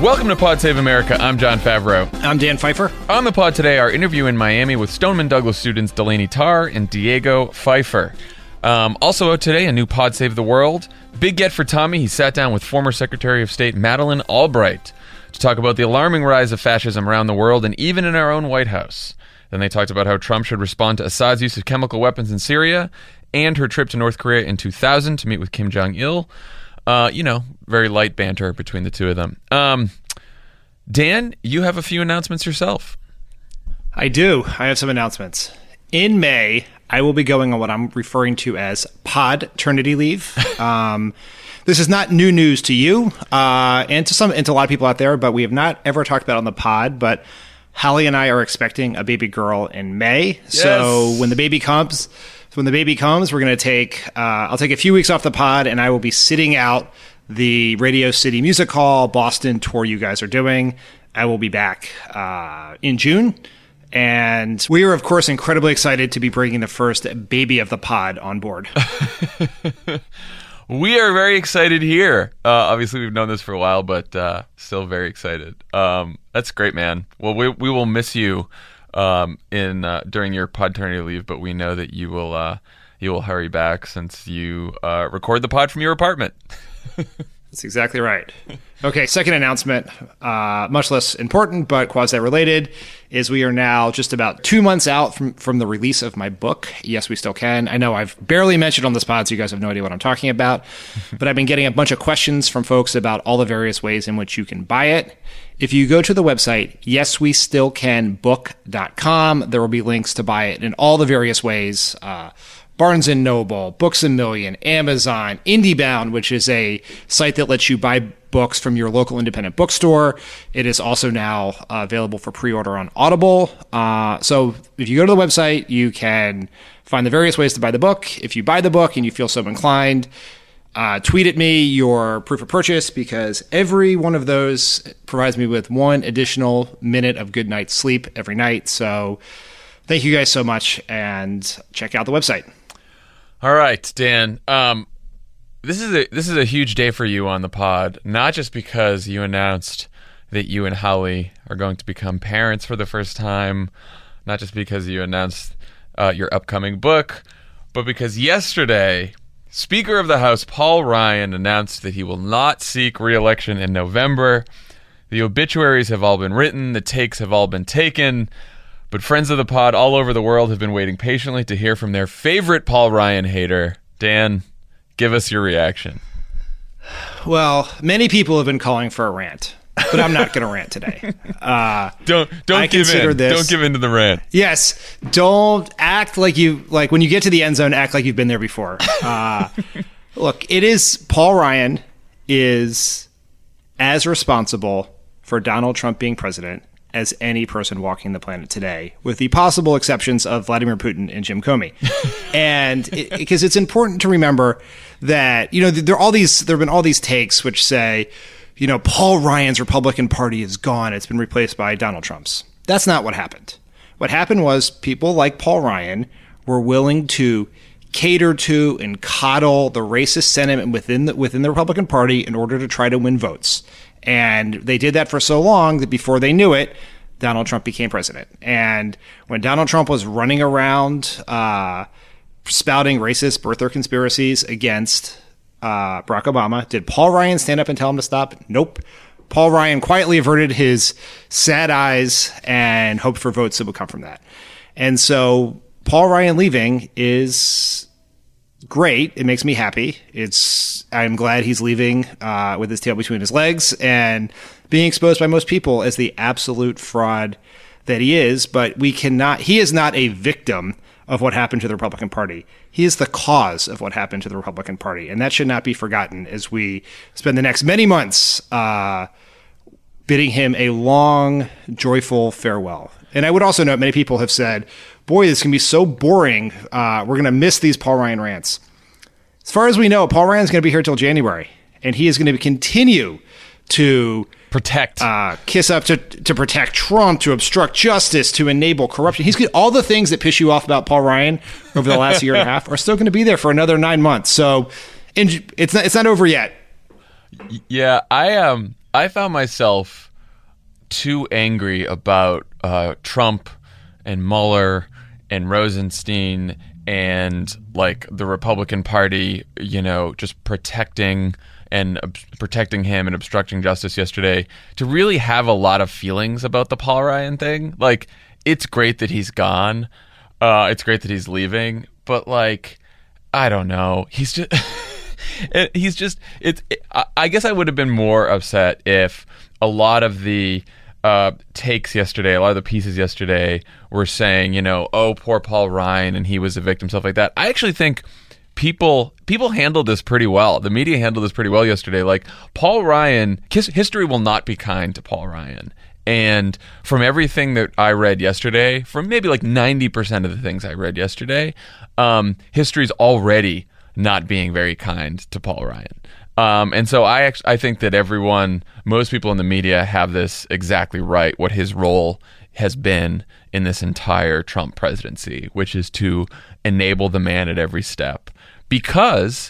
Welcome to Pod Save America. I'm John Favreau. I'm Dan Pfeiffer. On the pod today, our interview in Miami with Stoneman Douglas students Delaney Tarr and Diego Pfeiffer. Also out today, a new Pod Save the World. Big get for Tommy. He sat down with former Secretary of State Madeleine Albright to talk about the alarming rise of fascism around the world and even in our own White House. Then they talked about how Trump should respond to Assad's use of chemical weapons in Syria and her trip to North Korea in 2000 to meet with Kim Jong-il. Very light banter between the two of them. Dan, you have a few announcements yourself. I do. I have some announcements. In May, I will be going on what I'm referring to as Podternity leave. This is not new news to you and to a lot of people out there, but we have not ever talked about it on the pod. But Holly and I are expecting a baby girl in May. Yes. So when the baby comes, we're going to take. I'll take a few weeks off the pod, and I will be sitting out the Radio City Music Hall Boston tour you guys are doing. I will be back in June. And we are, of course, incredibly excited to be bringing the first baby of the pod on board. We are very excited here. Obviously, we've known this for a while, but still very excited. That's great, man. Well, we will miss you during your podternity leave, but we know that you will hurry back since you record the pod from your apartment. That's exactly right. Okay, second announcement, much less important but quasi-related, is we are now just about 2 months out from the release of my book, Yes, We Still Can. I know I've barely mentioned on this pod, so you guys have no idea what I'm talking about, but I've been getting a bunch of questions from folks about all the various ways in which you can buy it. If you go to the website, yeswestillcanbook.com, there will be links to buy it in all the various ways. Barnes & Noble, Books A Million, Amazon, IndieBound, which is a site that lets you buy books from your local independent bookstore. It is also now available for pre-order on Audible. So if you go to the website, you can find the various ways to buy the book. If you buy the book and you feel so inclined, tweet at me your proof of purchase, because every one of those provides me with 1 additional minute of good night's sleep every night. So thank you guys so much, and check out the website. All right, Dan. This is a huge day for you on the pod, not just because you announced that you and Holly are going to become parents for the first time, not just because you announced your upcoming book, but because yesterday, Speaker of the House Paul Ryan announced that he will not seek re-election in November. The obituaries have all been written, the takes have all been taken, but friends of the pod all over the world have been waiting patiently to hear from their favorite Paul Ryan hater. Dan, give us your reaction. Well, many people have been calling for a rant, but I'm not going to rant today. Don't give in. Don't give in to the rant. Yes, don't act like when you get to the end zone, act like you've been there before. Look, Paul Ryan is as responsible for Donald Trump being president as any person walking the planet today, with the possible exceptions of Vladimir Putin and Jim Comey. And because it's important to remember that, there have been all these takes which say, Paul Ryan's Republican Party is gone. It's been replaced by Donald Trump's. That's not what happened. What happened was people like Paul Ryan were willing to cater to and coddle the racist sentiment within the Republican Party in order to try to win votes. And they did that for so long that before they knew it, Donald Trump became president. And when Donald Trump was running around spouting racist birther conspiracies against Barack Obama, did Paul Ryan stand up and tell him to stop? Nope. Paul Ryan quietly averted his sad eyes and hoped for votes that would come from that. And so Paul Ryan leaving is great. It makes me happy. I'm glad he's leaving with his tail between his legs and being exposed by most people as the absolute fraud that he is. But he is not a victim of what happened to the Republican Party. He is the cause of what happened to the Republican Party. And that should not be forgotten as we spend the next many months bidding him a long, joyful farewell. And I would also note many people have said, boy, this can be so boring. We're going to miss these Paul Ryan rants. As far as we know, Paul Ryan's going to be here till January, and he is going to continue to protect, kiss up to protect Trump, to obstruct justice, to enable corruption. All the things that piss you off about Paul Ryan over the last year and a half are still going to be there for another 9 months. So it's not over yet. Yeah, I I found myself too angry about Trump and Mueller and Rosenstein and like the Republican Party, just protecting him and obstructing justice yesterday to really have a lot of feelings about the Paul Ryan thing. Like, it's great that he's gone. It's great that he's leaving, but like, I don't know. He's just, I guess I would have been more upset if a lot of the takes yesterday, a lot of the pieces yesterday were saying, oh, poor Paul Ryan and he was a victim, stuff like that. I actually think people handled this pretty well. The media handled this pretty well yesterday. Like, Paul Ryan, history will not be kind to Paul Ryan. And from everything that I read yesterday, from maybe like 90% of the things I read yesterday, history's already not being very kind to Paul Ryan. And so I think that most people in the media have this exactly right, what his role has been in this entire Trump presidency, which is to enable the man at every step. Because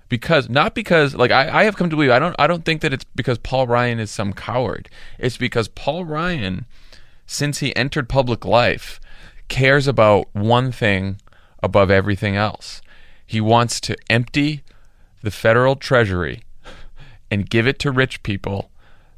like I have come to believe, I don't think that it's because Paul Ryan is some coward. It's because Paul Ryan, since he entered public life, cares about one thing above everything else. He wants to empty the federal treasury and give it to rich people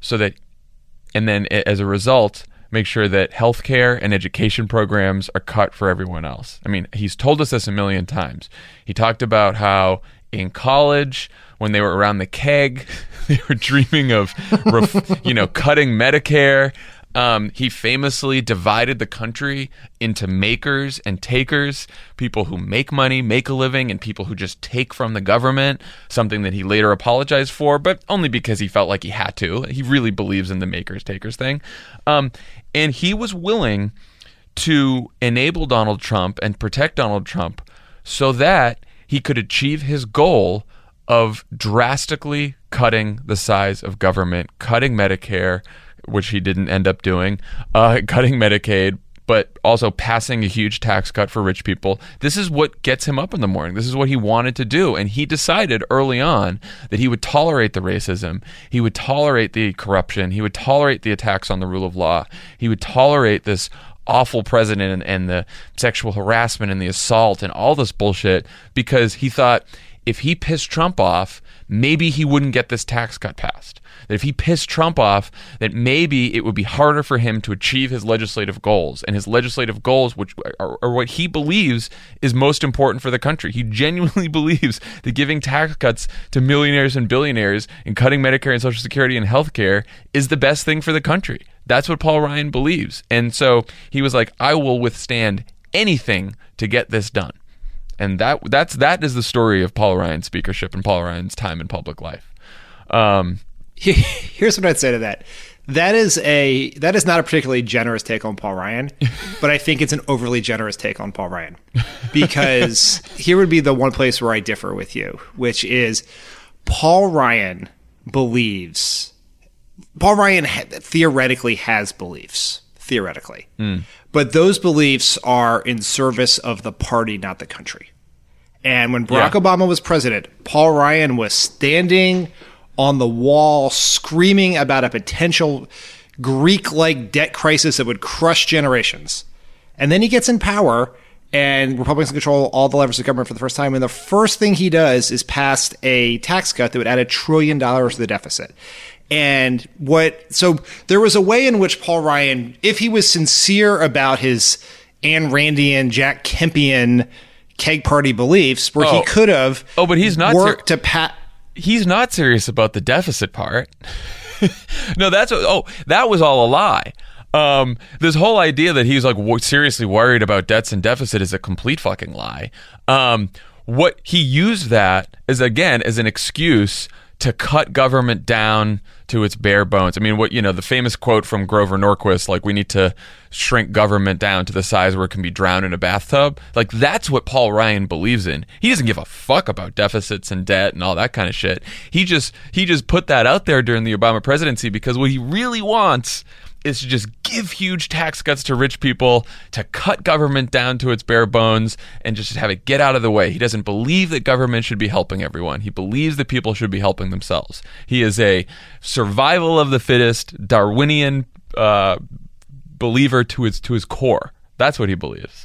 and then as a result, make sure that healthcare and education programs are cut for everyone else. I mean, he's told us this a million times. He talked about how in college, when they were around the keg, they were dreaming of, cutting Medicare. He famously divided the country into makers and takers, people who make money, make a living, and people who just take from the government, something that he later apologized for, but only because he felt like he had to. He really believes in the makers-takers thing. And he was willing to enable Donald Trump and protect Donald Trump so that he could achieve his goal of drastically cutting the size of government, cutting Medicare, which he didn't end up doing, cutting Medicaid, but also passing a huge tax cut for rich people. This is what gets him up in the morning. This is what he wanted to do. And he decided early on that he would tolerate the racism. He would tolerate the corruption. He would tolerate the attacks on the rule of law. He would tolerate this awful president and the sexual harassment and the assault and all this bullshit because he thought if he pissed Trump off, maybe he wouldn't get this tax cut passed. That if he pissed Trump off, that maybe it would be harder for him to achieve his legislative goals. And his legislative goals, which are what he believes is most important for the country. He genuinely believes that giving tax cuts to millionaires and billionaires and cutting Medicare and Social Security and healthcare is the best thing for the country. That's what Paul Ryan believes. And so he was like, I will withstand anything to get this done. And that is the story of Paul Ryan's speakership and Paul Ryan's time in public life. Here's what I'd say to that. That is not a particularly generous take on Paul Ryan, but I think it's an overly generous take on Paul Ryan. Because here would be the one place where I differ with you, which is Paul Ryan theoretically has beliefs. Theoretically. But those beliefs are in service of the party, not the country. And when Barack Obama was president, Paul Ryan was standing on the wall screaming about a potential Greek-like debt crisis that would crush generations. And then he gets in power, and Republicans control all the levers of government for the first time. And the first thing he does is pass a tax cut that would add $1 trillion to the deficit. So there was a way in which Paul Ryan, if he was sincere about his Ayn Randian, Jack Kempian keg party beliefs, where he could have but he's not worked to he's not serious about the deficit part. No, that was all a lie. This whole idea that he's like seriously worried about debts and deficit is a complete fucking lie. What he used that as an excuse to cut government down to its bare bones. I mean, the famous quote from Grover Norquist, like, we need to shrink government down to the size where it can be drowned in a bathtub. Like, that's what Paul Ryan believes in. He doesn't give a fuck about deficits and debt and all that kind of shit. He just put that out there during the Obama presidency because what he really wants is to just give huge tax cuts to rich people, to cut government down to its bare bones, and just have it get out of the way. He doesn't believe that government should be helping everyone. He believes that people should be helping themselves. He is a survival of the fittest, Darwinian believer to his core. That's what he believes.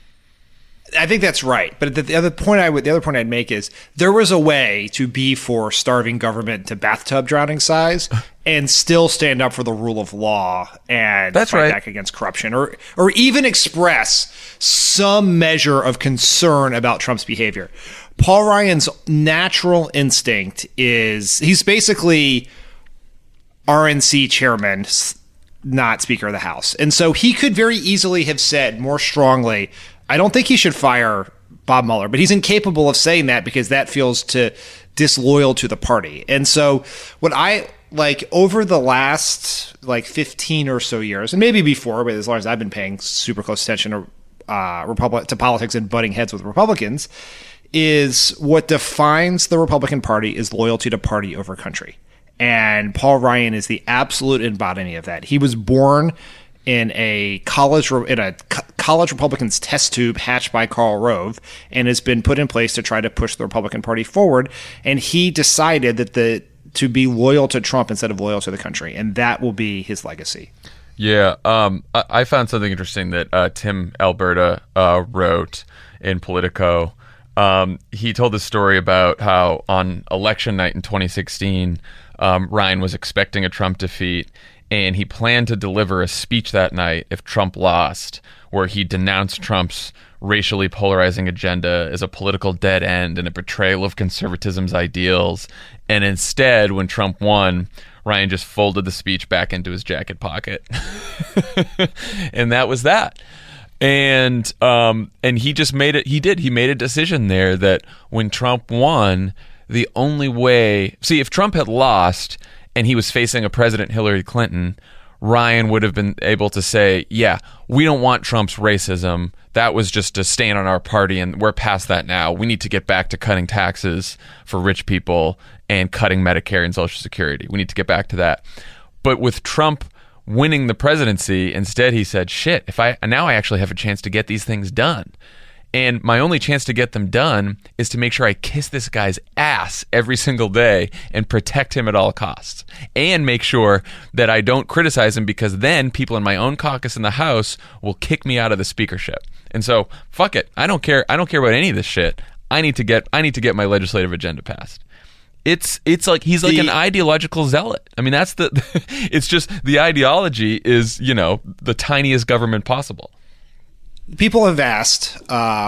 I think that's right. But the other point I'd make is there was a way to be for starving government to bathtub drowning size and still stand up for the rule of law and fight back against corruption, or even express some measure of concern about Trump's behavior. Paul Ryan's natural instinct is he's basically RNC chairman, not Speaker of the House. And so he could very easily have said more strongly, I don't think he should fire Bob Mueller, but he's incapable of saying that because that feels disloyal to the party. And so what I over the last 15 or so years, and maybe before, but as long as I've been paying super close attention to politics and butting heads with Republicans, is what defines the Republican Party is loyalty to party over country. And Paul Ryan is the absolute embodiment of that. He was born in a college Republicans test tube hatched by Karl Rove, and has been put in place to try to push the Republican Party forward. And he decided that to be loyal to Trump instead of loyal to the country, and that will be his legacy. Yeah, I found something interesting that Tim Alberta wrote in Politico. He told this story about how on election night in 2016, Ryan was expecting a Trump defeat, and he planned to deliver a speech that night if Trump lost, where he denounced Trump's racially polarizing agenda as a political dead end and a betrayal of conservatism's ideals. And instead, when Trump won, Ryan just folded the speech back into his jacket pocket. And that was that. And he just made it. He made a decision there that when Trump won, the only way, if Trump had lost and he was facing a President Hillary Clinton, Ryan would have been able to say, yeah, we don't want Trump's racism. That was just a stain on our party, and we're past that now. We need to get back to cutting taxes for rich people and cutting Medicare and Social Security. We need to get back to that. But with Trump winning the presidency, instead he said, shit, now I actually have a chance to get these things done. And my only chance to get them done is to make sure I kiss this guy's ass every single day and protect him at all costs. And make sure that I don't criticize him, because then people in my own caucus in the House will kick me out of the speakership. And so, fuck it. I don't care about any of this shit. I need to get my legislative agenda passed. It's like he's like an ideological zealot. I mean, that's it's just the ideology is, the tiniest government possible. People have asked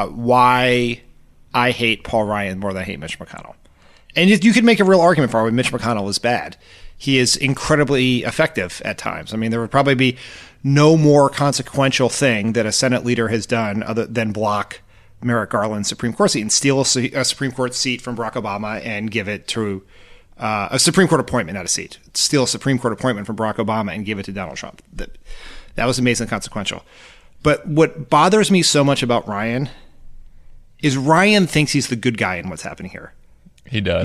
why I hate Paul Ryan more than I hate Mitch McConnell. And you could make a real argument for why Mitch McConnell is bad. He is incredibly effective at times. I mean, there would probably be no more consequential thing that a Senate leader has done other than block Merrick Garland's Supreme Court seat and steal a Supreme Court seat from Barack Obama and give it to a Supreme Court appointment, not a seat. Steal a Supreme Court appointment from Barack Obama and give it to Donald Trump. That was amazingly consequential. But what bothers me so much about Ryan is Ryan thinks he's the good guy in what's happening here. He does.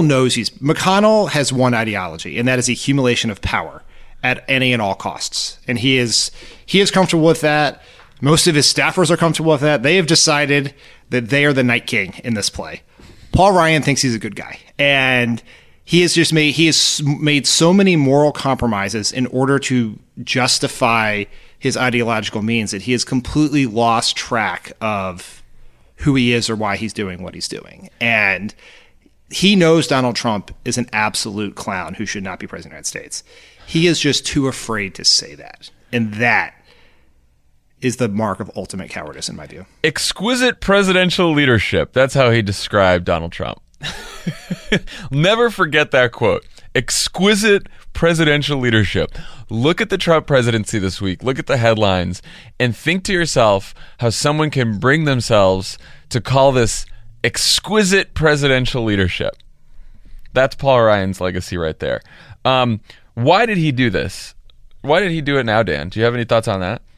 McConnell has one ideology, and that is the accumulation of power at any and all costs. And he is comfortable with that. Most of his staffers are comfortable with that. They have decided that they are the Night King in this play. Paul Ryan thinks he's a good guy, and he has made so many moral compromises in order to justify his ideological means that he has completely lost track of who he is or why he's doing what he's doing. And he knows Donald Trump is an absolute clown who should not be president of the United States. He is just too afraid to say that. And that is the mark of ultimate cowardice, in my view. Exquisite presidential leadership. That's how he described Donald Trump. Never forget that quote. Exquisite presidential leadership. Look at the Trump presidency this week. Look at the headlines and think to yourself how someone can bring themselves to call this exquisite presidential leadership. That's Paul Ryan's legacy right there. Why did he do this? Why did he do it now, Dan? Do you have any thoughts on that?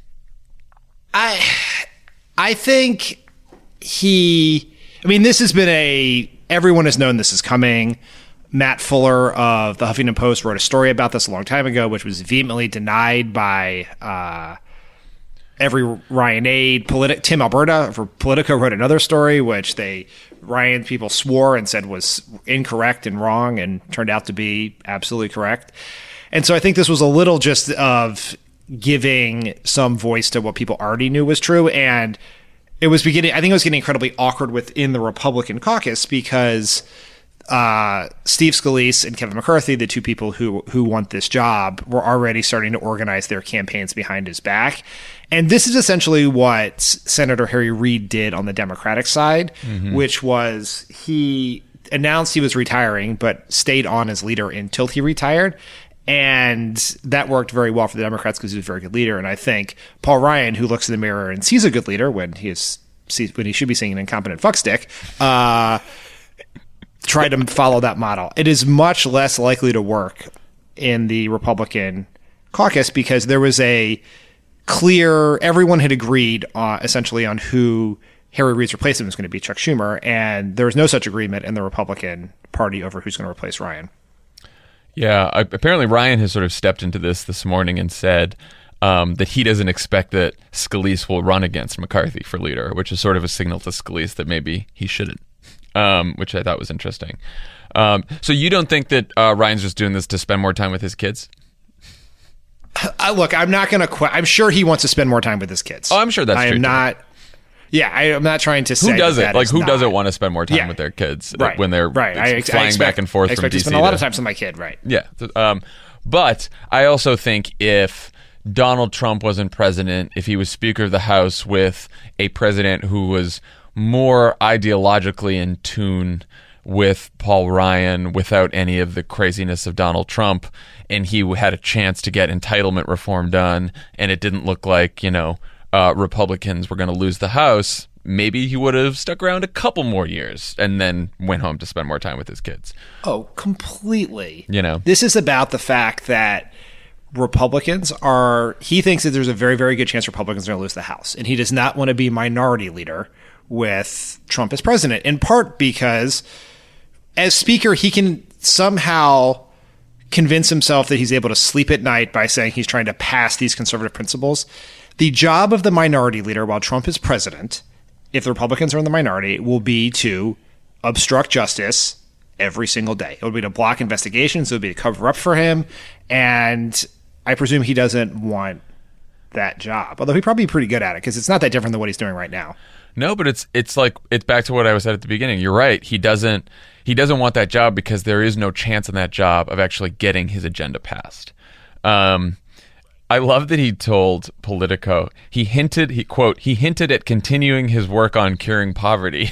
I think this has been everyone has known this is coming. Matt Fuller of the Huffington Post wrote a story about this a long time ago, which was vehemently denied by every Ryan aide. Tim Alberta for Politico wrote another story, which Ryan people swore and said was incorrect and wrong, and turned out to be absolutely correct. And so I think this was a little just of giving some voice to what people already knew was true. And I think it was getting incredibly awkward within the Republican caucus because Steve Scalise and Kevin McCarthy, the two people who want this job, were already starting to organize their campaigns behind his back. And this is essentially what Senator Harry Reid did on the Democratic side, which was he announced he was retiring, but stayed on as leader until he retired. And that worked very well for the Democrats because he was a very good leader. And I think Paul Ryan, who looks in the mirror and sees a good leader when he should be seeing an incompetent fuckstick, tried to follow that model. It is much less likely to work in the Republican caucus because there was everyone had agreed essentially on who Harry Reid's replacement was going to be, Chuck Schumer, and there was no such agreement in the Republican Party over who's going to replace Ryan. Yeah, apparently Ryan has sort of stepped into this morning and said that he doesn't expect that Scalise will run against McCarthy for leader, which is sort of a signal to Scalise that maybe he shouldn't, which I thought was interesting. So you don't think that Ryan's just doing this to spend more time with his kids? Look, I'm not going to I'm sure he wants to spend more time with his kids. Oh, I'm sure that's true. I'm not trying to say who doesn't who doesn't want to spend more time with their kids when they're flying back and forth I expect from DC to spend a lot of time with my kid, right? Yeah. But I also think if Donald Trump wasn't president, if he was Speaker of the House with a president who was more ideologically in tune with Paul Ryan without any of the craziness of Donald Trump, and he had a chance to get entitlement reform done, and it didn't look like, Republicans were going to lose the House, maybe he would have stuck around a couple more years and then went home to spend more time with his kids. Oh, completely. This is about the fact that he thinks that there's a very, very good chance Republicans are going to lose the House, and he does not want to be minority leader with Trump as president, in part because as Speaker, he can somehow convince himself that he's able to sleep at night by saying he's trying to pass these conservative principles. The job of the minority leader while Trump is president, if the Republicans are in the minority, will be to obstruct justice every single day. It would be to block investigations. It would be to cover up for him. And I presume he doesn't want that job, although he'd probably be pretty good at it because it's not that different than what he's doing right now. No, but it's back to what I was at the beginning. You're right. He doesn't want that job because there is no chance in that job of actually getting his agenda passed. I love that he told Politico he hinted at continuing his work on curing poverty.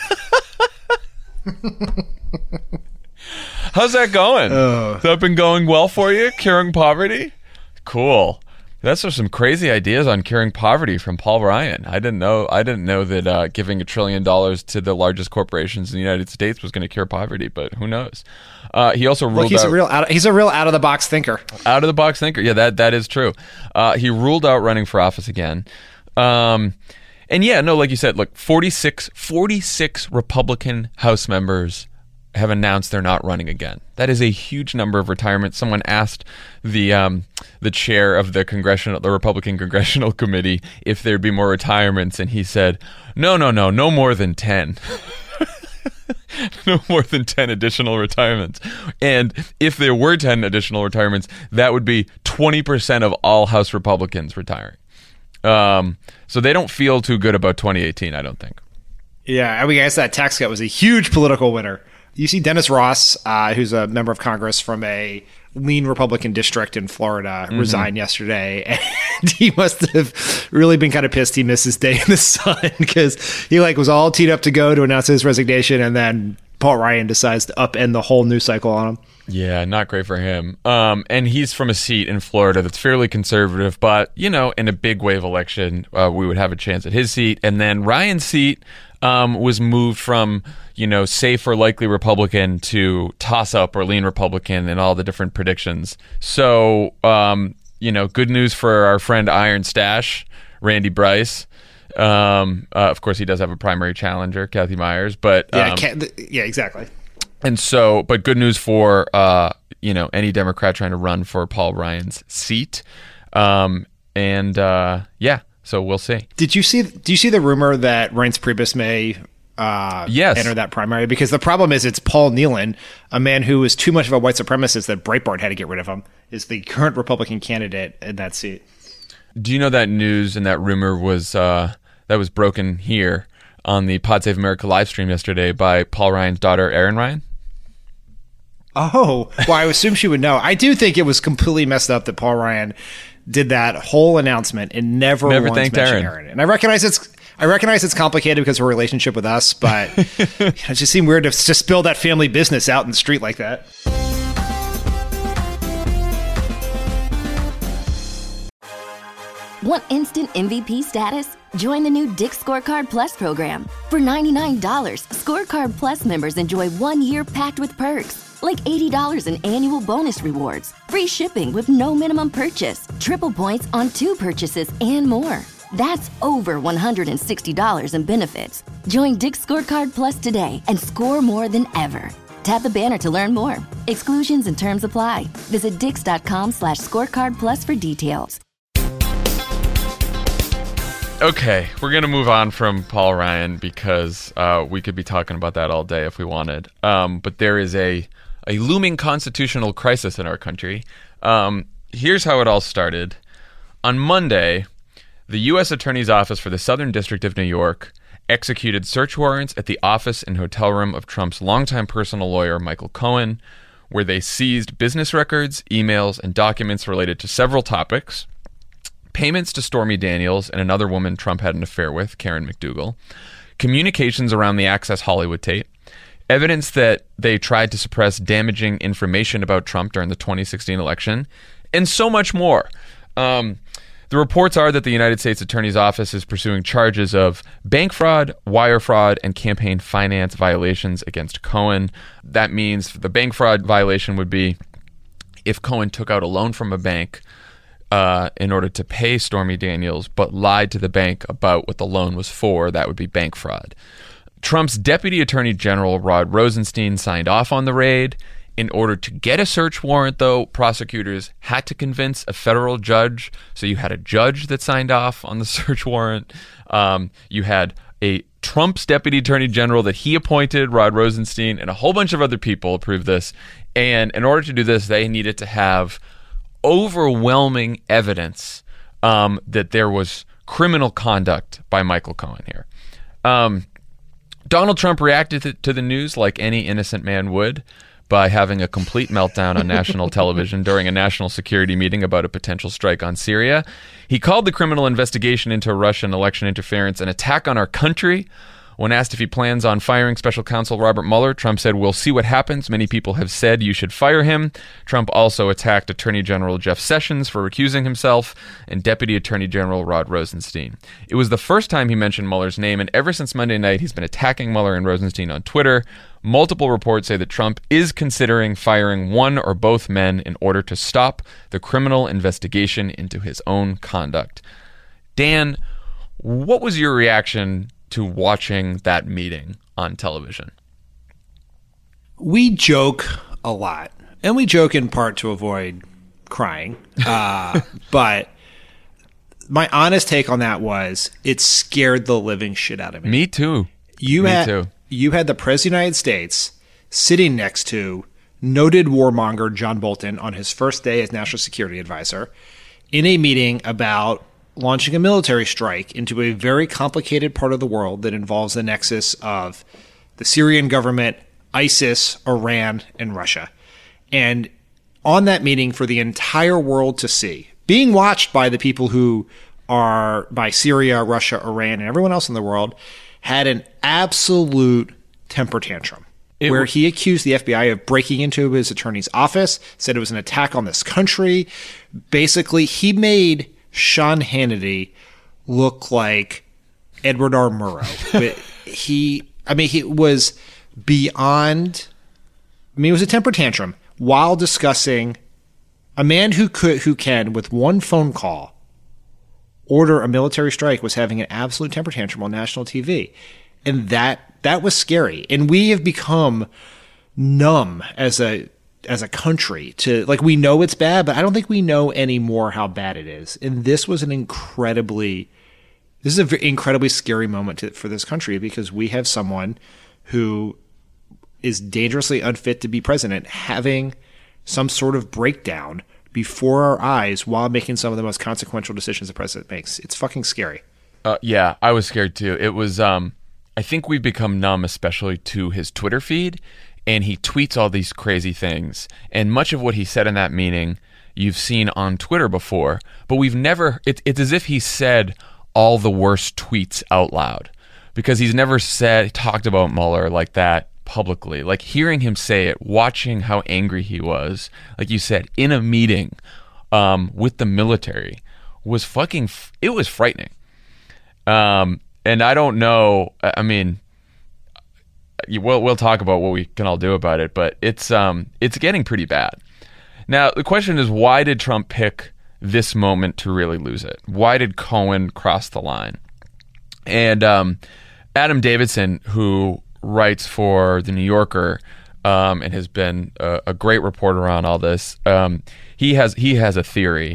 How's that going? Has that been going well for you, curing poverty? Cool. That's some crazy ideas on curing poverty from Paul Ryan. I didn't know that giving $1 trillion to the largest corporations in the United States was going to cure poverty, but who knows? He also ruled he's a real out of the box thinker. Out of the box thinker. Yeah, that is true. He ruled out running for office again. And yeah, no, like you said, look, 46 Republican House members have announced they're not running again. That is a huge number of retirements. Someone asked the chair of the Republican Congressional Committee if there'd be more retirements, and he said, no more than 10. No more than 10 additional retirements. And if there were 10 additional retirements, that would be 20% of all House Republicans retiring. So they don't feel too good about 2018, I don't think. Yeah, I guess that tax cut was a huge political winner. You see Dennis Ross, who's a member of Congress from a lean Republican district in Florida, resign yesterday. And he must have really been kind of pissed he missed his day in the sun because he was all teed up to go to announce his resignation. And then Paul Ryan decides to upend the whole news cycle on him. Yeah, not great for him. And he's from a seat in Florida that's fairly conservative, but, in a big wave election, we would have a chance at his seat. And then Ryan's seat was moved from, safe or likely Republican to toss-up or lean Republican in all the different predictions. So, good news for our friend Iron Stash, Randy Bryce. Of course, he does have a primary challenger, Kathy Myers, but... yeah, exactly. And so, but good news for any Democrat trying to run for Paul Ryan's seat. So we'll see. Do you see the rumor that Reince Priebus may enter that primary? Because the problem is it's Paul Nehlen, a man who is too much of a white supremacist that Breitbart had to get rid of him, is the current Republican candidate in that seat. Do you know that news and that rumor was that was broken here on the Pod Save America live stream yesterday by Paul Ryan's daughter, Erin Ryan? Oh, well, I assume she would know. I do think it was completely messed up that Paul Ryan did that whole announcement and never once thanked mentioned Erin. And I recognize it's complicated because of her relationship with us, but it just seemed weird to just spill that family business out in the street like that. Want instant MVP status? Join the new Dick's Scorecard Plus program. For $99, Scorecard Plus members enjoy 1 year packed with perks, like $80 in annual bonus rewards, free shipping with no minimum purchase, triple points on 2 purchases, and more. That's over $160 in benefits. Join Dick's Scorecard Plus today and score more than ever. Tap the banner to learn more. Exclusions and terms apply. Visit dix.com/scorecard plus for details. Okay, we're going to move on from Paul Ryan because we could be talking about that all day if we wanted. But there is a looming constitutional crisis in our country. Here's how it all started. On Monday, the U.S. Attorney's Office for the Southern District of New York executed search warrants at the office and hotel room of Trump's longtime personal lawyer, Michael Cohen, where they seized business records, emails, and documents related to several topics: payments to Stormy Daniels and another woman Trump had an affair with, Karen McDougal, communications around the Access Hollywood tape, evidence that they tried to suppress damaging information about Trump during the 2016 election, and so much more. The reports are that the United States Attorney's Office is pursuing charges of bank fraud, wire fraud, and campaign finance violations against Cohen. That means the bank fraud violation would be if Cohen took out a loan from a bank in order to pay Stormy Daniels, but lied to the bank about what the loan was for. That would be bank fraud. Trump's Deputy Attorney General, Rod Rosenstein, signed off on the raid. In order to get a search warrant, though, prosecutors had to convince a federal judge. So you had a judge that signed off on the search warrant. You had a Trump's Deputy Attorney General that he appointed, Rod Rosenstein, and a whole bunch of other people approved this. And in order to do this, they needed to have overwhelming evidence that there was criminal conduct by Michael Cohen here. Donald Trump reacted to the news like any innocent man would, by having a complete meltdown on national television during a national security meeting about a potential strike on Syria. He called the criminal investigation into Russian election interference an attack on our country. When asked if he plans on firing special counsel Robert Mueller, Trump said, "We'll see what happens. Many people have said you should fire him." Trump also attacked Attorney General Jeff Sessions for recusing himself and Deputy Attorney General Rod Rosenstein. It was the first time he mentioned Mueller's name, and ever since Monday night, he's been attacking Mueller and Rosenstein on Twitter. Multiple reports say that Trump is considering firing one or both men in order to stop the criminal investigation into his own conduct. Dan, what was your reaction to watching that meeting on television? We joke a lot, and we joke in part to avoid crying. But my honest take on that was it scared the living shit out of me. Me too. You had the President of the United States sitting next to noted warmonger John Bolton on his first day as National Security Advisor in a meeting about launching a military strike into a very complicated part of the world that involves the nexus of the Syrian government, ISIS, Iran, and Russia. And on that meeting for the entire world to see, being watched by the people who are by Syria, Russia, Iran, and everyone else in the world, had an absolute temper tantrum where he accused the FBI of breaking into his attorney's office, said it was an attack on this country. Basically, he made Sean Hannity look like Edward R. Murrow. But he was beyond. It was a temper tantrum while discussing a man who can, with one phone call, order a military strike, was having an absolute temper tantrum on national TV. And that was scary. And we have become numb as a country to, like, we know it's bad, but I don't think we know anymore how bad it is. And this was an incredibly scary moment for this country, because we have someone who is dangerously unfit to be president having some sort of breakdown before our eyes while making some of the most consequential decisions the president makes. It's fucking scary. Yeah, I was scared too. It was, I think we've become numb, especially to his Twitter feed, and he tweets all these crazy things. And much of what he said in that meeting you've seen on Twitter before, but we've never, it's as if he said all the worst tweets out loud, because he's never talked about Mueller like that publicly. Like, hearing him say it, watching how angry he was, like you said, in a meeting with the military was it was frightening. And I don't know, I mean, we'll talk about what we can all do about it, but it's getting pretty bad. Now, the question is, why did Trump pick this moment to really lose it? Why did Cohen cross the line? And Adam Davidson, who writes for The New Yorker and has been a great reporter on all this, he has a theory.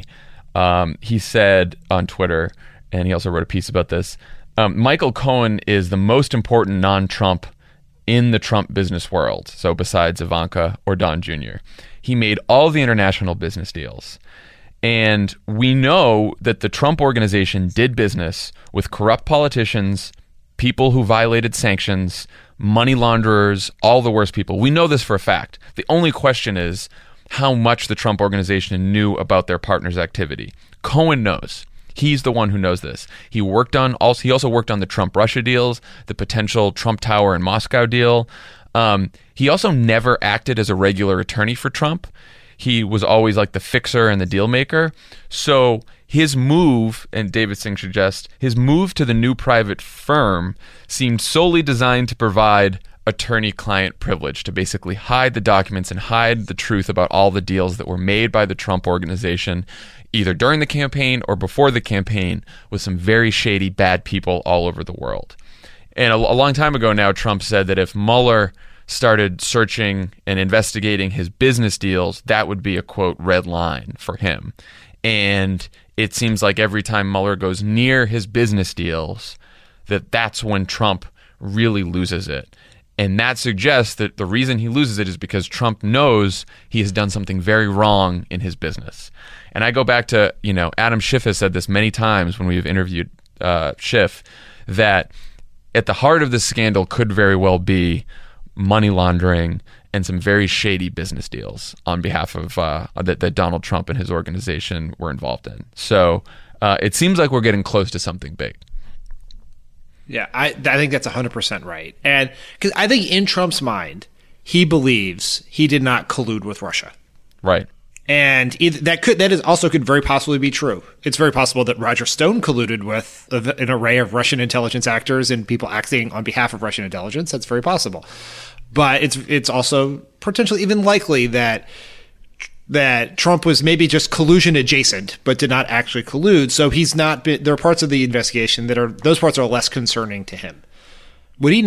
He said on Twitter, and he also wrote a piece about this, Michael Cohen is the most important non-Trump in the Trump business world, so besides Ivanka or Don Jr. He made all the international business deals. And we know that the Trump organization did business with corrupt politicians, people who violated sanctions, money launderers, all the worst people. We know this for a fact. The only question is how much the Trump organization knew about their partner's activity. Cohen knows. He's the one who knows this. He also worked on the Trump-Russia deals, the potential Trump Tower in Moscow deal. He also never acted as a regular attorney for Trump. He was always like the fixer and the deal maker. So his move, and Davidson suggests, his move to the new private firm seemed solely designed to provide attorney-client privilege, to basically hide the documents and hide the truth about all the deals that were made by the Trump organization, either during the campaign or before the campaign, with some very shady, bad people all over the world. And a long time ago now, Trump said that if Mueller started searching and investigating his business deals, that would be a, quote, red line for him. And it seems like every time Mueller goes near his business deals, that's when Trump really loses it. And that suggests that the reason he loses it is because Trump knows he has done something very wrong in his business. And I go back to, Adam Schiff has said this many times when we've interviewed Schiff, that at the heart of this scandal could very well be money laundering and some very shady business deals on behalf of that Donald Trump and his organization were involved in. So it seems like we're getting close to something big. Yeah, I think that's 100% right. And because I think in Trump's mind, he believes he did not collude with Russia. Right. And that could very possibly be true. It's very possible that Roger Stone colluded with an array of Russian intelligence actors and people acting on behalf of Russian intelligence. That's very possible. But it's also potentially even likely that Trump was maybe just collusion adjacent, but did not actually collude. So there are parts of the investigation those parts are less concerning to him. He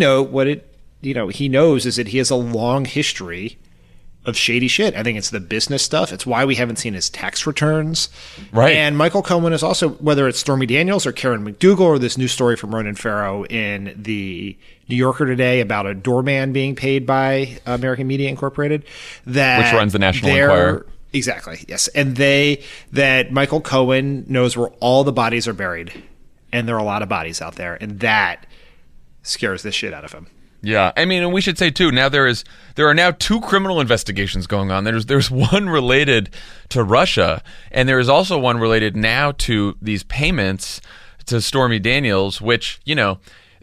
knows is that he has a long history of shady shit. I think it's the business stuff. It's why we haven't seen his tax returns. Right. And Michael Cohen is also, whether it's Stormy Daniels or Karen McDougal or this new story from Ronan Farrow in the New Yorker today about a doorman being paid by American Media Incorporated, which runs the National Enquirer. Exactly. Yes. And that Michael Cohen knows where all the bodies are buried, and there are a lot of bodies out there, and that scares the shit out of him. Yeah, I mean, and we should say too, now there are now 2 criminal investigations going on. There's one related to Russia, and there is also one related now to these payments to Stormy Daniels, which, people,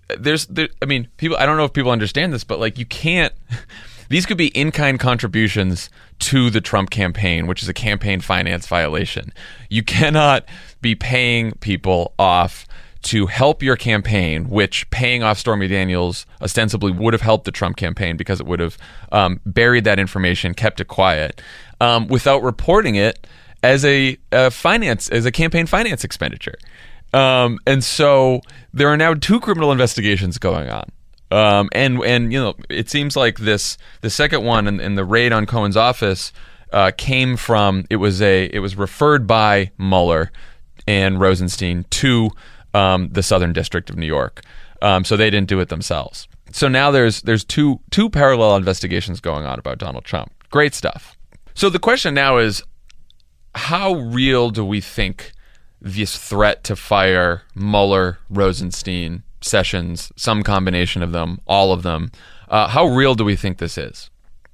I don't know if people understand this, but like, you can't, these could be in-kind contributions to the Trump campaign, which is a campaign finance violation. You cannot be paying people off to help your campaign, which paying off Stormy Daniels ostensibly would have helped the Trump campaign because it would have buried that information, kept it quiet, without reporting it as a campaign finance expenditure. And so there are now 2 criminal investigations going on And it seems like the second one and the raid on Cohen's office came from it was referred by Mueller and Rosenstein to the Southern District of New York, so they didn't do it themselves. So now there's two parallel investigations going on about Donald Trump. Great stuff. So the question now is, how real do we think this threat to fire Mueller, Rosenstein, Sessions, some combination of them, all of them, how real do we think this is?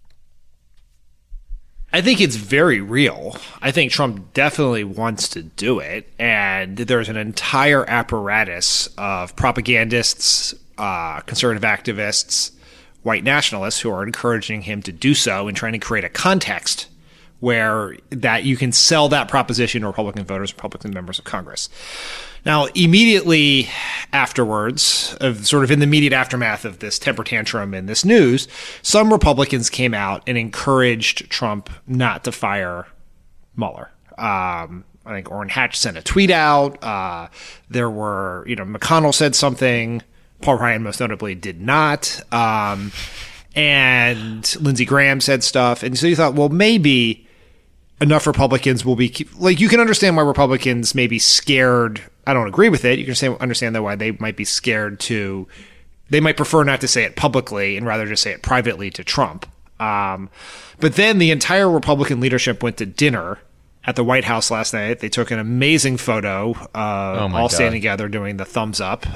I think it's very real. I think Trump definitely wants to do it, and there's an entire apparatus of propagandists, conservative activists, white nationalists who are encouraging him to do so and trying to create a context where that you can sell that proposition to Republican voters, Republican members of Congress. Now, immediately afterwards, sort of in the immediate aftermath of this temper tantrum and this news, some Republicans came out and encouraged Trump not to fire Mueller. I think Orrin Hatch sent a tweet out. There were, McConnell said something. Paul Ryan, most notably, did not. And Lindsey Graham said stuff. And so you thought, well, maybe enough Republicans will be like, you can understand why Republicans may be scared. I don't agree with it. You can understand why they might be scared they might prefer not to say it publicly and rather just say it privately to Trump. But then the entire Republican leadership went to dinner at the White House last night. They took an amazing photo, all standing together doing the thumbs up.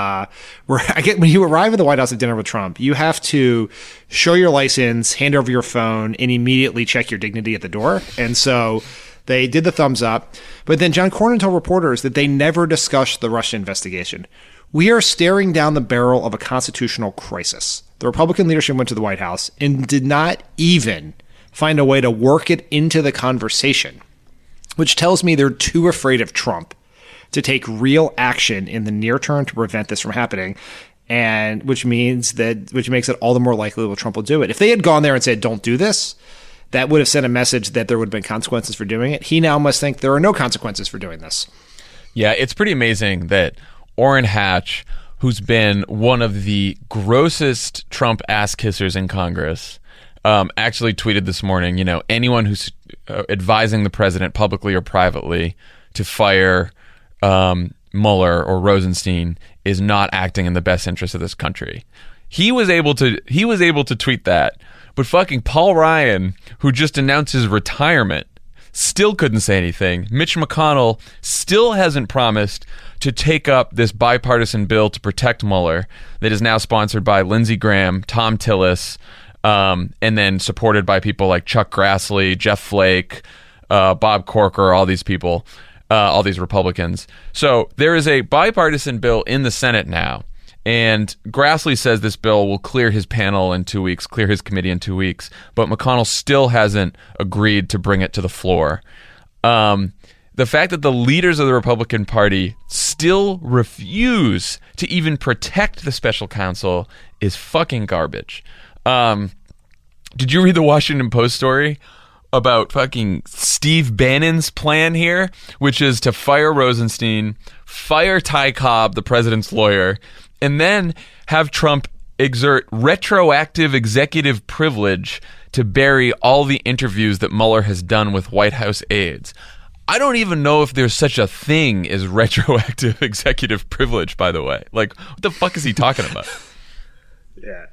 When you arrive at the White House at dinner with Trump, you have to show your license, hand over your phone, and immediately check your dignity at the door. And so they did the thumbs up. But then John Cornyn told reporters that they never discussed the Russia investigation. We are staring down the barrel of a constitutional crisis. The Republican leadership went to the White House and did not even find a way to work it into the conversation, which tells me they're too afraid of Trump to take real action in the near term to prevent this from happening, and which makes it all the more likely that Trump will do it. If they had gone there and said, don't do this, that would have sent a message that there would have been consequences for doing it. He now must think there are no consequences for doing this. Yeah, it's pretty amazing that Orrin Hatch, who's been one of the grossest Trump ass-kissers in Congress, actually tweeted this morning, anyone who's advising the president publicly or privately to fire Mueller or Rosenstein is not acting in the best interest of this country. He was able to tweet that, but fucking Paul Ryan, who just announced his retirement, still couldn't say anything. Mitch McConnell still hasn't promised to take up this bipartisan bill to protect Mueller that is now sponsored by Lindsey Graham, Tom Tillis, and then supported by people like Chuck Grassley, Jeff Flake, Bob Corker, all these people, all these Republicans. So there is a bipartisan bill in the Senate now, and Grassley says this bill will clear his panel in 2 weeks, clear his committee in 2 weeks, but McConnell still hasn't agreed to bring it to the floor. The fact that the leaders of the Republican Party still refuse to even protect the special counsel is fucking garbage. Did you read the Washington Post story about fucking Steve Bannon's plan here, which is to fire Rosenstein, fire Ty Cobb, the president's lawyer, and then have Trump exert retroactive executive privilege to bury all the interviews that Mueller has done with White House aides? I don't even know if there's such a thing as retroactive executive privilege, by the way. Like, what the fuck is he talking about? Yeah,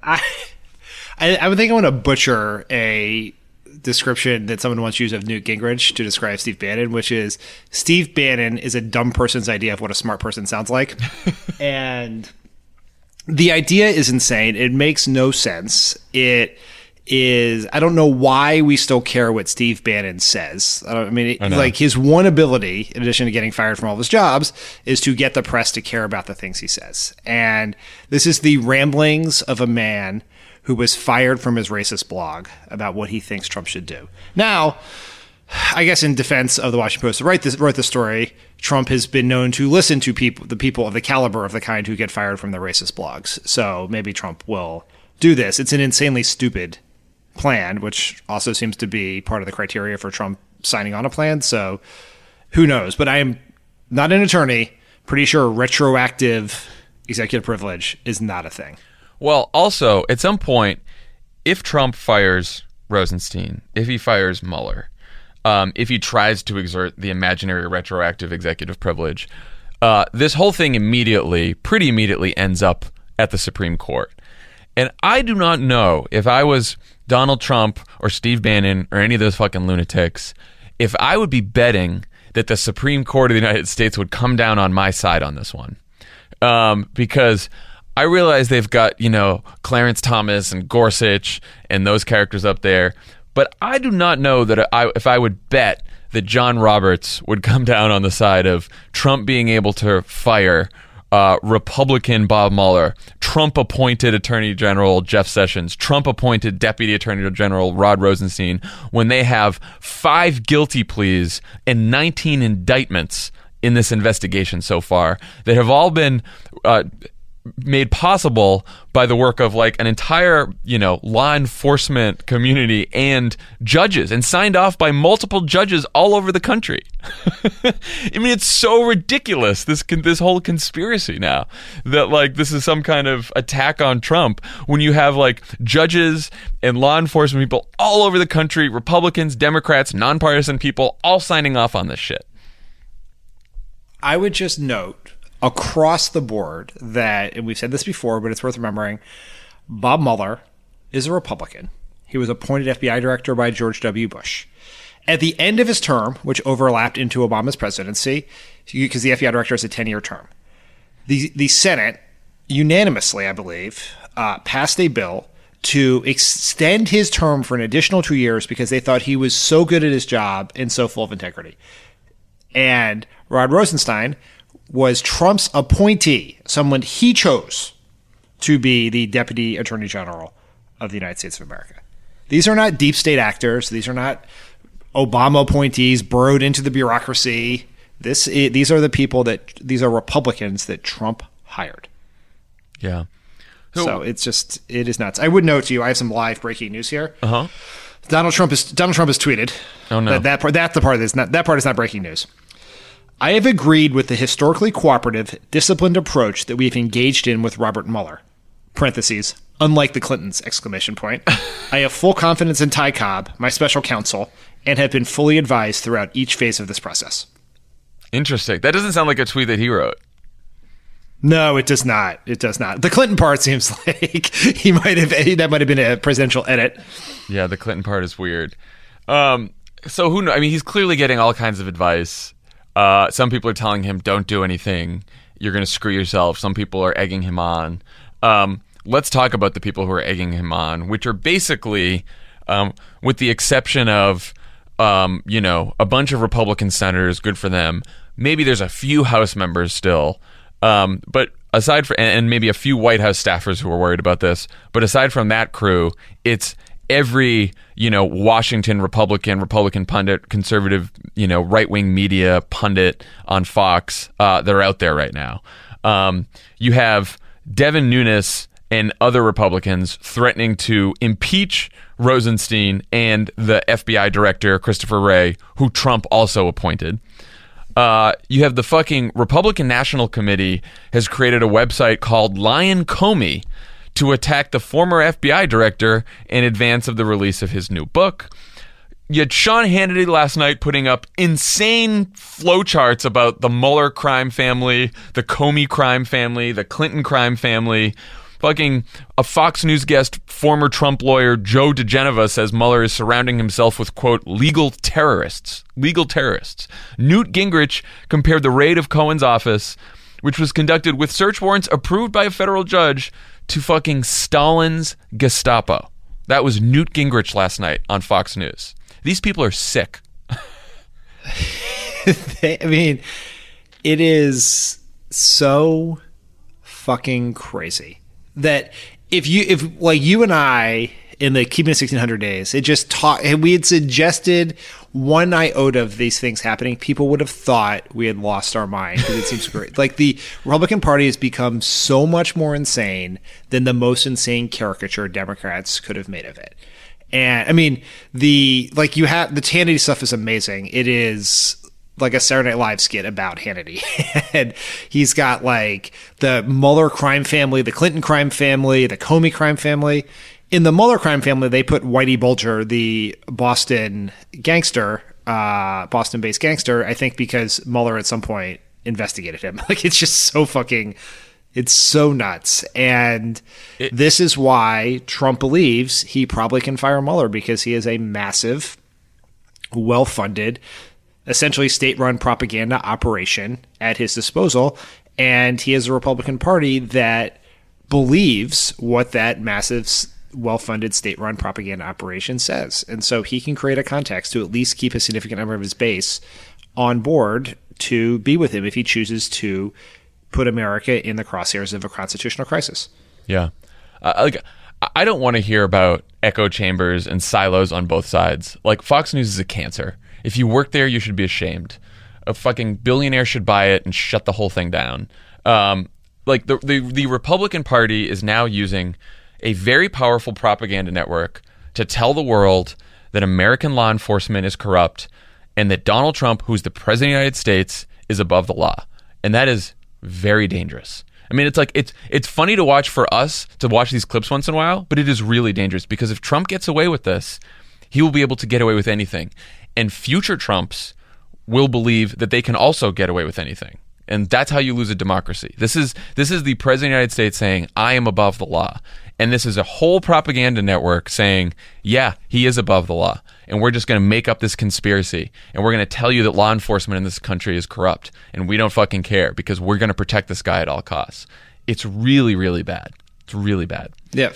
I would think I want to butcher a description that someone once used of Newt Gingrich to describe Steve Bannon, which is Steve Bannon is a dumb person's idea of what a smart person sounds like. And the idea is insane. It makes no sense. I don't know why we still care what Steve Bannon says. Like his one ability, in addition to getting fired from all of his jobs, is to get the press to care about the things he says. And this is the ramblings of a man who was fired from his racist blog about what he thinks Trump should do. Now, I guess in defense of the Washington Post, wrote the story, Trump has been known to listen to the people of the caliber of the kind who get fired from their racist blogs. So maybe Trump will do this. It's an insanely stupid plan, which also seems to be part of the criteria for Trump signing on a plan. So who knows? But I am not an attorney. Pretty sure retroactive executive privilege is not a thing. Well, also, at some point, if Trump fires Rosenstein, if he fires Mueller, if he tries to exert the imaginary retroactive executive privilege, this whole thing pretty immediately ends up at the Supreme Court. And I do not know if I was Donald Trump or Steve Bannon or any of those fucking lunatics, if I would be betting that the Supreme Court of the United States would come down on my side on this one. Because I realize they've got, Clarence Thomas and Gorsuch and those characters up there. But I do not know that if I would bet that John Roberts would come down on the side of Trump being able to fire Republican Bob Mueller, Trump-appointed Attorney General Jeff Sessions, Trump-appointed Deputy Attorney General Rod Rosenstein, when they have 5 guilty pleas and 19 indictments in this investigation so far that have all been made possible by the work of like an entire, law enforcement community and judges, and signed off by multiple judges all over the country. I mean, it's so ridiculous, this whole conspiracy now, that like this is some kind of attack on Trump, when you have like judges and law enforcement people all over the country, Republicans, Democrats, nonpartisan people, all signing off on this shit. I would just note across the board that, and we've said this before, but it's worth remembering, Bob Mueller is a Republican. He was appointed FBI director by George W. Bush. At the end of his term, which overlapped into Obama's presidency, because the FBI director is a 10-year term, the Senate unanimously, I believe, passed a bill to extend his term for an additional 2 years because they thought he was so good at his job and so full of integrity. And Rod Rosenstein was Trump's appointee, someone he chose to be the Deputy Attorney General of the United States of America. These are not deep state actors. These are not Obama appointees burrowed into the bureaucracy. These are the people these are Republicans that Trump hired. Yeah. So it is nuts. I would note to you, I have some live breaking news here. Uh-huh. Donald Trump has tweeted. Oh no. That's the part that part is not breaking news. I have agreed with the historically cooperative, disciplined approach that we have engaged in with Robert Mueller. Parentheses, unlike the Clintons, exclamation point. I have full confidence in Ty Cobb, my special counsel, and have been fully advised throughout each phase of this process. Interesting. That doesn't sound like a tweet that he wrote. No, it does not. It does not. The Clinton part seems like that might have been a presidential edit. Yeah, the Clinton part is weird. So who knows? I mean, he's clearly getting all kinds of advice. Some people are telling him, don't do anything. You're going to screw yourself. Some people are egging him on. Let's talk about the people who are egging him on, which are basically, with the exception of, a bunch of Republican senators, good for them. Maybe there's a few House members still. But aside from, and maybe a few White House staffers who are worried about this, but aside from that crew, it's every, Washington Republican pundit, conservative, right-wing media pundit on Fox that are out there right now. You have Devin Nunes and other Republicans threatening to impeach Rosenstein and the FBI director, Christopher Wray, who Trump also appointed. You have the fucking Republican National Committee has created a website called Lion Comey to attack the former FBI director in advance of the release of his new book. You had Sean Hannity last night putting up insane flowcharts about the Mueller crime family, the Comey crime family, the Clinton crime family. Fucking a Fox News guest, former Trump lawyer Joe DeGeneva, says Mueller is surrounding himself with, quote, legal terrorists. Newt Gingrich compared the raid of Cohen's office, which was conducted with search warrants approved by a federal judge, to fucking Stalin's Gestapo. That was Newt Gingrich last night on Fox News. These people are sick. I mean, it is so fucking crazy that if you and I in the Keeping It 1600 days, we had suggested one iota of these things happening, people would have thought we had lost our mind, because it seems great. Like, the Republican Party has become so much more insane than the most insane caricature Democrats could have made of it. And I mean, the Hannity stuff is amazing. It is like a Saturday Night Live skit about Hannity. And he's got like the Mueller crime family, the Clinton crime family, the Comey crime family. In the Mueller crime family, they put Whitey Bulger, the Boston gangster, Boston-based gangster, I think because Mueller at some point investigated him. Like, it's just so fucking, it's so nuts. And this is why Trump believes he probably can fire Mueller, because he is a massive, well-funded, essentially state-run propaganda operation at his disposal. And he has a Republican Party that believes what that massive, well-funded state-run propaganda operation says. And so he can create a context to at least keep a significant number of his base on board to be with him if he chooses to put America in the crosshairs of a constitutional crisis. Yeah. I don't want to hear about echo chambers and silos on both sides. Like, Fox News is a cancer. If you work there, you should be ashamed. A fucking billionaire should buy it and shut the whole thing down. Like, the Republican Party is now using a very powerful propaganda network to tell the world that American law enforcement is corrupt and that Donald Trump, who's the president of the United States, is above the law. And that is very dangerous. I mean, it's like, it's funny to watch for us to watch these clips once in a while, but it is really dangerous, because if Trump gets away with this, he will be able to get away with anything. And future Trumps will believe that they can also get away with anything. And that's how you lose a democracy. This is the president of the United States saying, I am above the law. And this is a whole propaganda network saying, yeah, he is above the law. And we're just going to make up this conspiracy. And we're going to tell you that law enforcement in this country is corrupt. And we don't fucking care, because we're going to protect this guy at all costs. It's really, really bad. It's really bad. Yeah.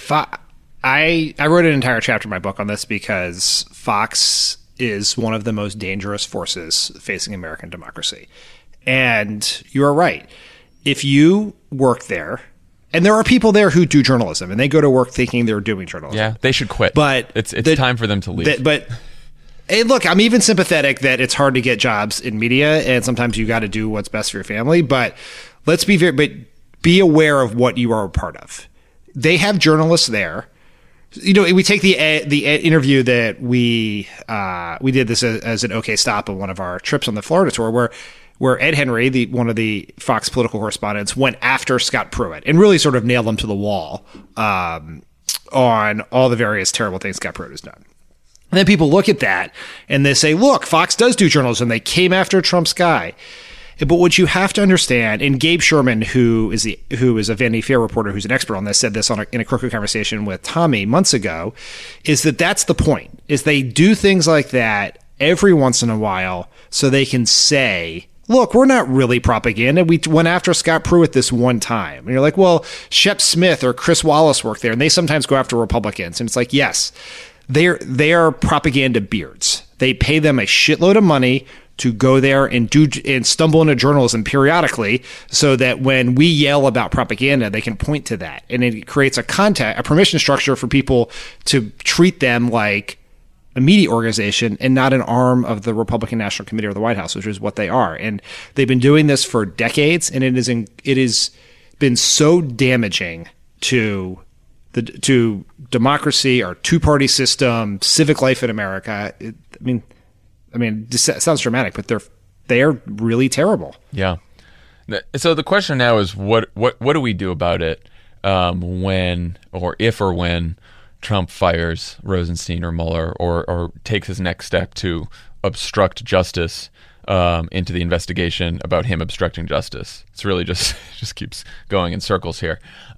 I wrote an entire chapter in my book on this, because Fox is one of the most dangerous forces facing American democracy. And you are right. If you work there, and there are people there who do journalism, and they go to work thinking they're doing journalism. Yeah, they should quit. But it's time for them to leave. But hey, look, I'm even sympathetic that it's hard to get jobs in media, and sometimes you got to do what's best for your family. But let's be be aware of what you are a part of. They have journalists there. You know, we take the interview that we did this as an OK stop on one of our trips on the Florida tour, where Ed Henry, one of the Fox political correspondents, went after Scott Pruitt and really sort of nailed him to the wall on all the various terrible things Scott Pruitt has done. And then people look at that and they say, look, Fox does do journalism. They came after Trump's guy. But what you have to understand, and Gabe Sherman, who is a Vanity Fair reporter who's an expert on this, said this in a Crooked Conversation with Tommy months ago, is that that's the point, is they do things like that every once in a while so they can say, look, we're not really propaganda. We went after Scott Pruitt this one time. And you're like, well, Shep Smith or Chris Wallace work there, and they sometimes go after Republicans. And it's like, yes, they are propaganda beards. They pay them a shitload of money to go there and stumble into journalism periodically, so that when we yell about propaganda, they can point to that. And it creates a permission structure for people to treat them like a media organization and not an arm of the Republican National Committee or the White House, which is what they are. And they've been doing this for decades, and it has been so damaging to democracy, our two-party system, civic life in America. I mean, this sounds dramatic, but they are really terrible. Yeah. So the question now is, what do we do about it when Trump fires Rosenstein or Mueller, or takes his next step to obstruct justice into the investigation about him obstructing justice? It's really just keeps going in circles here.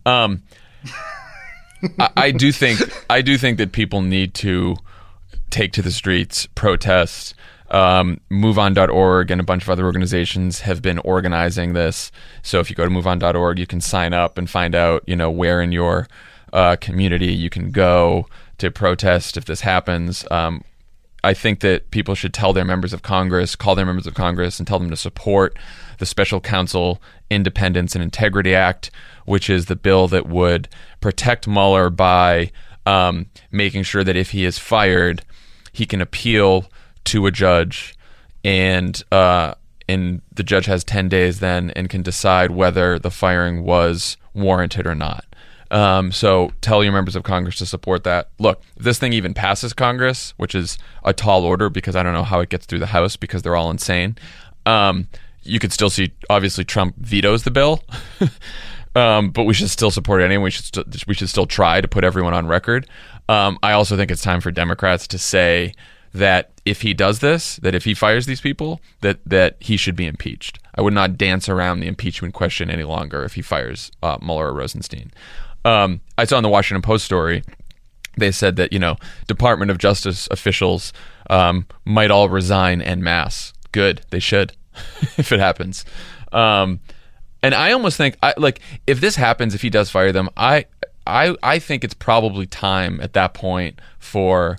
I do think that people need to take to the streets, protest. MoveOn.org and a bunch of other organizations have been organizing this. So if you go to MoveOn.org, you can sign up and find out, where in your community you can go to protest if this happens. I think that people should call their members of Congress, and tell them to support the Special Counsel Independence and Integrity Act, which is the bill that would protect Mueller by making sure that if he is fired, he can appeal to a judge, and the judge has 10 days then and can decide whether the firing was warranted or not. So tell your members of Congress to support that. Look, if this thing even passes Congress, which is a tall order because I don't know how it gets through the House because they're all insane, You could still see, obviously, Trump vetoes the bill, but we should still support it anyway. We should still try to put everyone on record. I also think it's time for Democrats to say that if he does this, that if he fires these people, that he should be impeached. I would not dance around the impeachment question any longer if he fires Mueller or Rosenstein. I saw in the Washington Post story, they said that, Department of Justice officials might all resign en masse. Good, they should, if it happens. And I almost think, if this happens, if he does fire them, I think it's probably time at that point for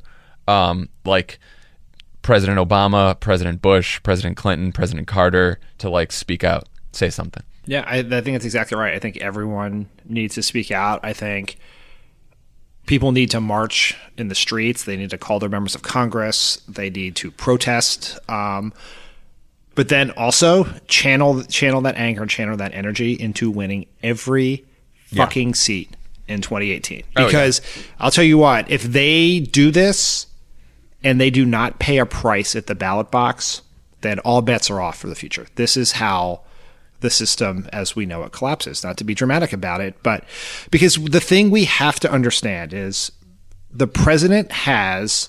President Obama, President Bush, President Clinton, President Carter to speak out, say something. Yeah, I think that's exactly right. I think everyone needs to speak out. I think people need to march in the streets. They need to call their members of Congress. They need to protest. But then also channel that anger, channel that energy into winning every fucking seat in 2018. Because I'll tell you what, if they do this and they do not pay a price at the ballot box, then all bets are off for the future. This is how the system as we know it collapses. Not to be dramatic about it, but because the thing we have to understand is the president has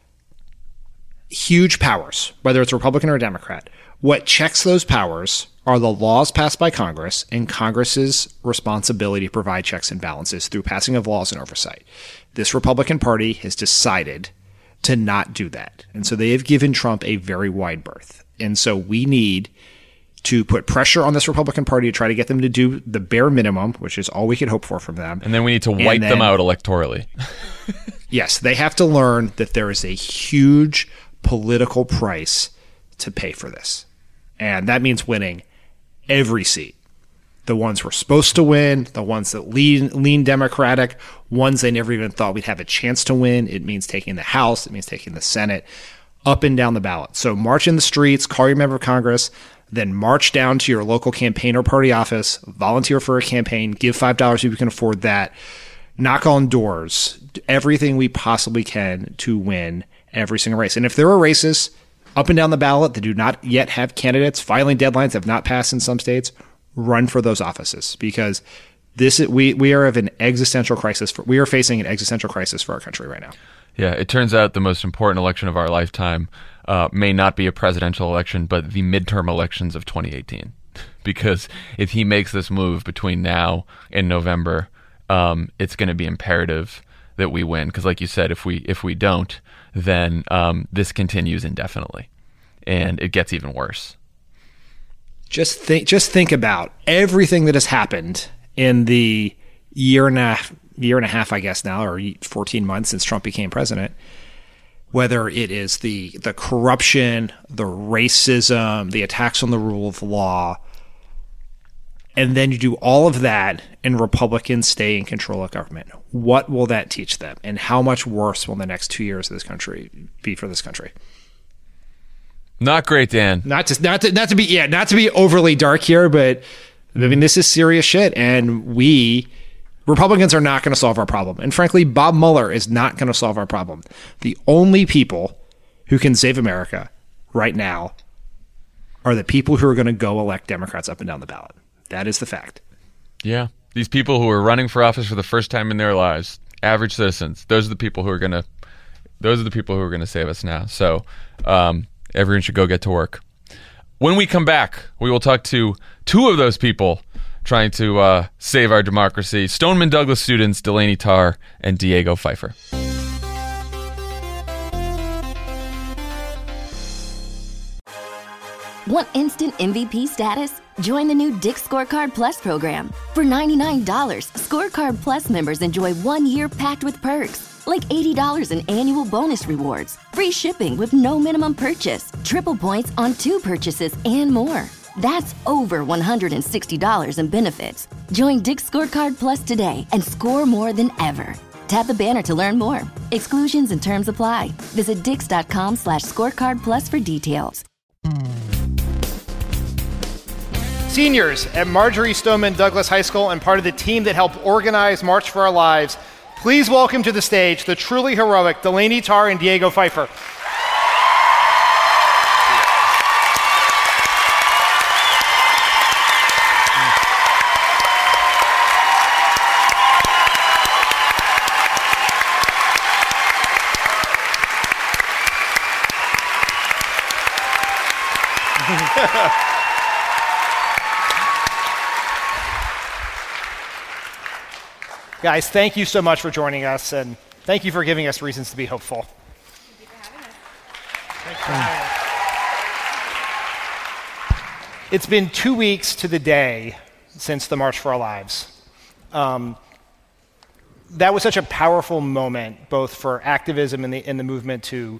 huge powers, whether it's a Republican or a Democrat. What checks those powers are the laws passed by Congress and Congress's responsibility to provide checks and balances through passing of laws and oversight. This Republican Party has decided to not do that. And so they have given Trump a very wide berth. And so we need to put pressure on this Republican Party to try to get them to do the bare minimum, which is all we can hope for from them. And then we need to wipe them out electorally. Yes, they have to learn that there is a huge political price to pay for this. And that means winning every seat. The ones we're supposed to win, the ones that lean Democratic, ones they never even thought we'd have a chance to win. It means taking the House. It means taking the Senate, up and down the ballot. So march in the streets, call your member of Congress, then march down to your local campaign or party office, volunteer for a campaign, give $5 if you can afford that, knock on doors, do everything we possibly can to win every single race. And if there are races up and down the ballot that do not yet have candidates, filing deadlines have not passed in some states, run for those offices, because we are of an existential crisis. We are facing an existential crisis for our country right now. Yeah, it turns out the most important election of our lifetime may not be a presidential election, but the midterm elections of 2018. Because if he makes this move between now and November, it's going to be imperative that we win. Because like you said, if we don't, then this continues indefinitely, and it gets even worse. Just think about everything that has happened in the year and a half, I guess now, or 14 months since Trump became president. Whether it is the corruption, the racism, the attacks on the rule of law, and then you do all of that and Republicans stay in control of government. What will that teach them? And how much worse will the next 2 years of this country be for this country? Not great, Dan. Not to be overly dark here, but I mean, this is serious shit, and Republicans are not going to solve our problem. And frankly, Bob Mueller is not going to solve our problem. The only people who can save America right now are the people who are going to go elect Democrats up and down the ballot. That is the fact. Yeah. These people who are running for office for the first time in their lives, average citizens, those are the people who are going to save us now. So, everyone should go get to work. When we come back, we will talk to two of those people trying to save our democracy: Stoneman Douglas students Delaney Tarr and Diego Pfeiffer. Want instant MVP status? Join the new Dick's Scorecard Plus program. For $99, Scorecard Plus members enjoy 1 year packed with perks, like $80 in annual bonus rewards, free shipping with no minimum purchase, triple points on 2 purchases, and more. That's over $160 in benefits. Join Dick's Scorecard Plus today and score more than ever. Tap the banner to learn more. Exclusions and terms apply. Visit dix.com/scorecard plus for details. Seniors at Marjory Stoneman Douglas High School and part of the team that helped organize March for Our Lives, please welcome to the stage the truly heroic Delaney Tarr and Diego Pfeiffer. Guys, thank you so much for joining us, and thank you for giving us reasons to be hopeful. Thank you for having us. Thanks for having us. It's been 2 weeks to the day since the March for Our Lives. That was such a powerful moment, both for activism and the movement to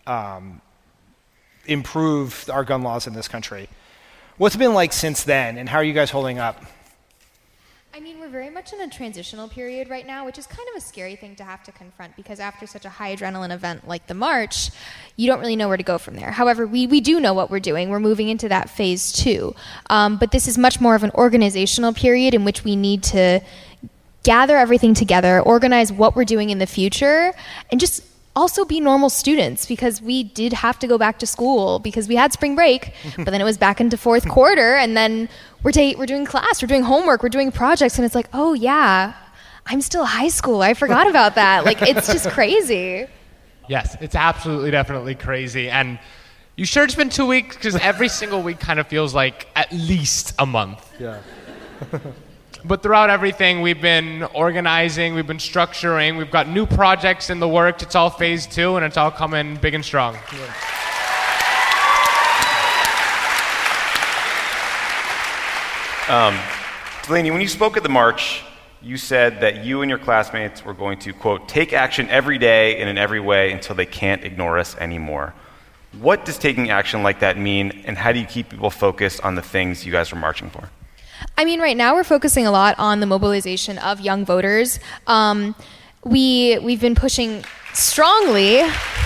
improve our gun laws in this country. What's it been like since then, and how are you guys holding up? I mean, we're very much in a transitional period right now, which is kind of a scary thing to have to confront because after such a high adrenaline event like the March, you don't really know where to go from there. However, we do know what we're doing. We're moving into that phase 2. But this is much more of an organizational period in which we need to gather everything together, organize what we're doing in the future, and just also be normal students because we did have to go back to school because we had spring break, but then it was back into fourth quarter, and then we're doing class, we're doing homework, we're doing projects, and it's like, oh yeah, I'm still high school. I forgot about that. Like, it's just crazy. Yes, it's absolutely, definitely crazy. And you sure it's been 2 weeks? Because every single week kind of feels like at least a month. Yeah. But throughout everything, we've been organizing, we've been structuring, we've got new projects in the works. It's all phase 2, and it's all coming big and strong. Yeah. Delaney, when you spoke at the march, you said that you and your classmates were going to, quote, take action every day and in every way until they can't ignore us anymore. What does taking action like that mean, and how do you keep people focused on the things you guys are marching for? I mean, right now we're focusing a lot on the mobilization of young voters. We've been pushing strongly.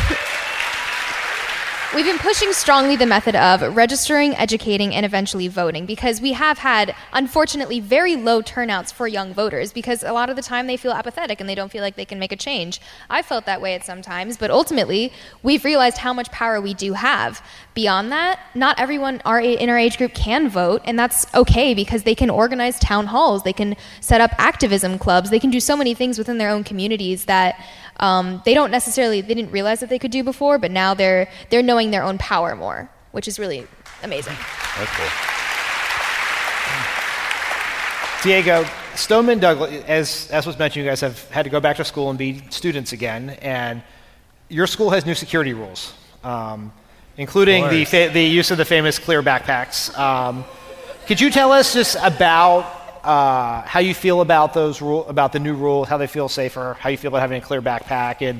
We've been pushing strongly the method of registering, educating, and eventually voting because we have had, unfortunately, very low turnouts for young voters because a lot of the time they feel apathetic and they don't feel like they can make a change. I felt that way at some times, but ultimately we've realized how much power we do have. Beyond that, not everyone in our age group can vote, and that's okay because they can organize town halls, they can set up activism clubs, they can do so many things within their own communities that they didn't realize that they could do before, but now they're knowing their own power more, which is really amazing. That's cool. Diego, Stoneman Douglas, as was mentioned, you guys have had to go back to school and be students again, and your school has new security rules, including the use of the famous clear backpacks. Could you tell us just about how you feel about about the new rule, how they feel safer, how you feel about having a clear backpack, and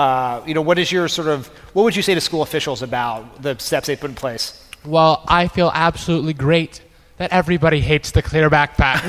what would you say to school officials about the steps they put in place? Well, I feel absolutely great that everybody hates the clear backpacks.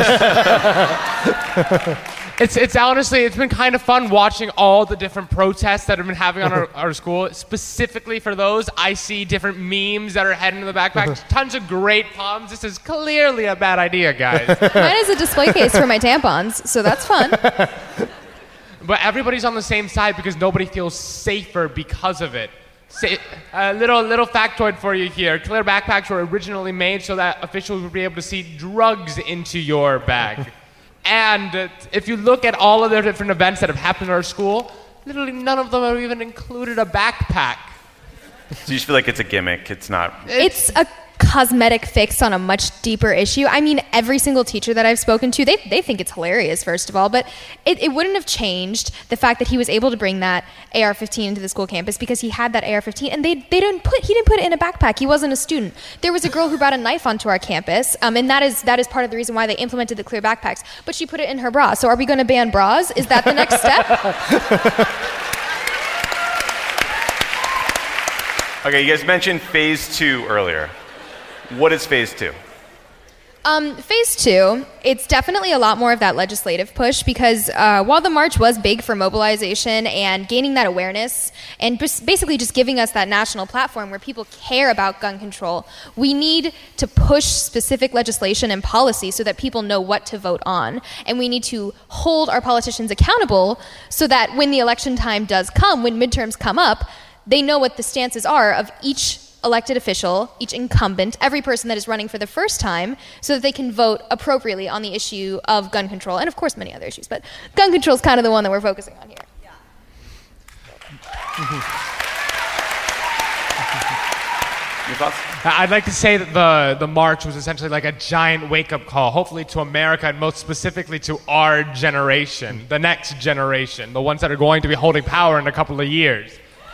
It's honestly, it's been kind of fun watching all the different protests that have been having on our school. Specifically for those, I see different memes that are heading to the backpacks. Tons of great poems. This is clearly a bad idea, guys. Mine is a display case for my tampons, so that's fun. But everybody's on the same side because nobody feels safer because of it. A little factoid for you here. Clear backpacks were originally made so that officials would be able to see drugs into your bag. And if you look at all of the different events that have happened at our school, literally none of them have even included a backpack. So you just feel like it's a gimmick. It's not. It's a cosmetic fix on a much deeper issue. I mean, every single teacher that I've spoken to, they think it's hilarious, first of all, but it wouldn't have changed the fact that he was able to bring that AR-15 into the school campus because he had that AR-15 and he didn't put it in a backpack. He wasn't a student. There was a girl who brought a knife onto our campus, and that is part of the reason why they implemented the clear backpacks, but she put it in her bra. So are we going to ban bras? Is that the next step? Okay, you guys mentioned phase 2 earlier. What is phase 2? Phase 2, it's definitely a lot more of that legislative push because while the march was big for mobilization and gaining that awareness and basically just giving us that national platform where people care about gun control, we need to push specific legislation and policy so that people know what to vote on. And we need to hold our politicians accountable so that when the election time does come, when midterms come up, they know what the stances are of each elected official, each incumbent, every person that is running for the first time, so that they can vote appropriately on the issue of gun control, and of course many other issues, but gun control is kind of the one that we're focusing on here. Your thoughts? I'd like to say that the march was essentially like a giant wake-up call, hopefully to America and most specifically to our generation, the next generation, the ones that are going to be holding power in a couple of years.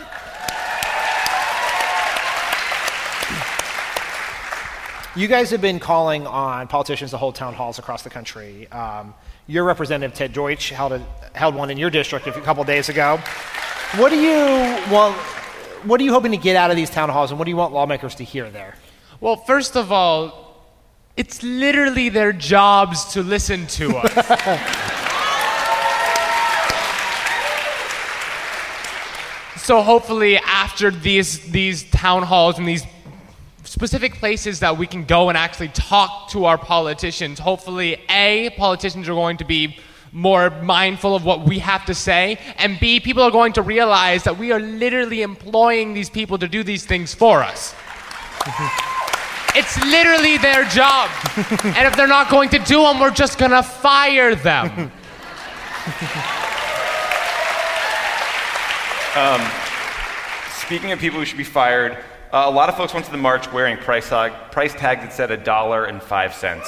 You guys have been calling on politicians to hold town halls across the country. Your representative, Ted Deutsch, held one in your district a couple of days ago. What are you hoping to get out of these town halls, and what do you want lawmakers to hear there? Well, first of all, it's literally their jobs to listen to us. So hopefully after these town halls and these specific places that we can go and actually talk to our politicians, hopefully A, politicians are going to be more mindful of what we have to say, and B, people are going to realize that we are literally employing these people to do these things for us. It's literally their job. And if they're not going to do them, we're just going to fire them. Speaking of people who should be fired, a lot of folks went to the march wearing price tags that said $1.05.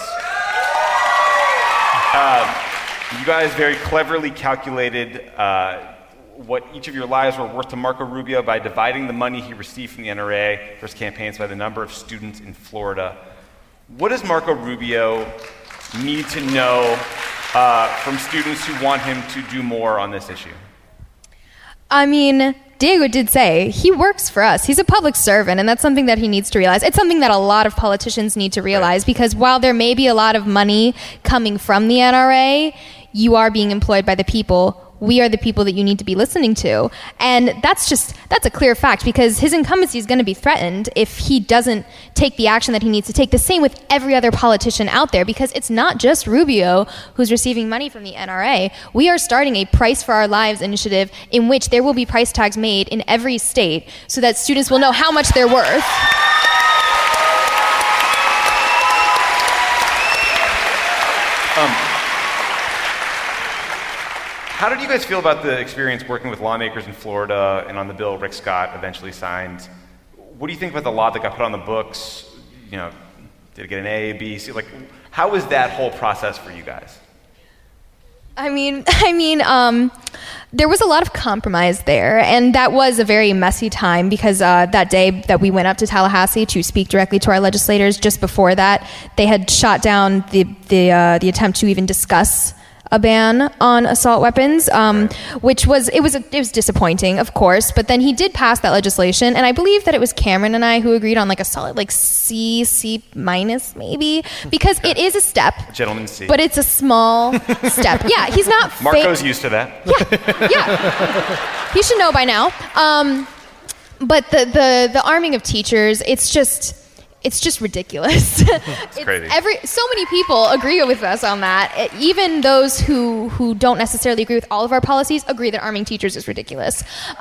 You guys very cleverly calculated what each of your lives were worth to Marco Rubio by dividing the money he received from the NRA for his campaigns by the number of students in Florida. What does Marco Rubio need to know from students who want him to do more on this issue? I mean, Diego did say he works for us. He's a public servant, and that's something that he needs to realize. It's something that a lot of politicians need to realize, because while there may be a lot of money coming from the NRA, you are being employed by the people. We are the people that you need to be listening to. And that's a clear fact, because his incumbency is going to be threatened if he doesn't take the action that he needs to take. The same with every other politician out there, because it's not just Rubio who's receiving money from the NRA. We are starting a Price for Our Lives initiative in which there will be price tags made in every state so that students will know how much they're worth. How did you guys feel about the experience working with lawmakers in Florida and on the bill Rick Scott eventually signed? What do you think about the law that got put on the books? You know, did it get an A, B, C? Like, how was that whole process for you guys? I mean, there was a lot of compromise there, and that was a very messy time, because that day that we went up to Tallahassee to speak directly to our legislators, just before that, they had shot down the attempt to even discuss a ban on assault weapons, which was disappointing, of course. But then he did pass that legislation, and I believe that it was Cameron and I who agreed on like a solid like C minus maybe, because it is a step. Gentleman C. But it's a small step. Yeah, he's not. Marco's used to that. Yeah. He should know by now. But the arming of teachers, it's just ridiculous. It's crazy. So many people agree with us on that. Even those who don't necessarily agree with all of our policies agree that arming teachers is ridiculous.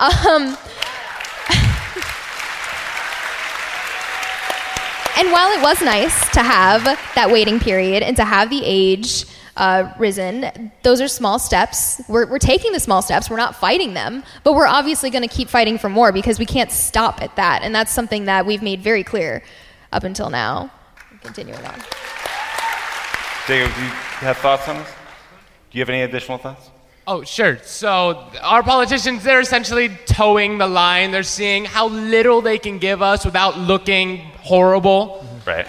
And while it was nice to have that waiting period and to have the age risen, those are small steps. We're taking the small steps. We're not fighting them, but we're obviously going to keep fighting for more, because we can't stop at that. And that's something that we've made very clear up until now. Continuing on. Diego, do you have thoughts on this? Do you have any additional thoughts? Oh, sure. So our politicians, they're essentially towing the line. They're seeing how little they can give us without looking horrible. Right.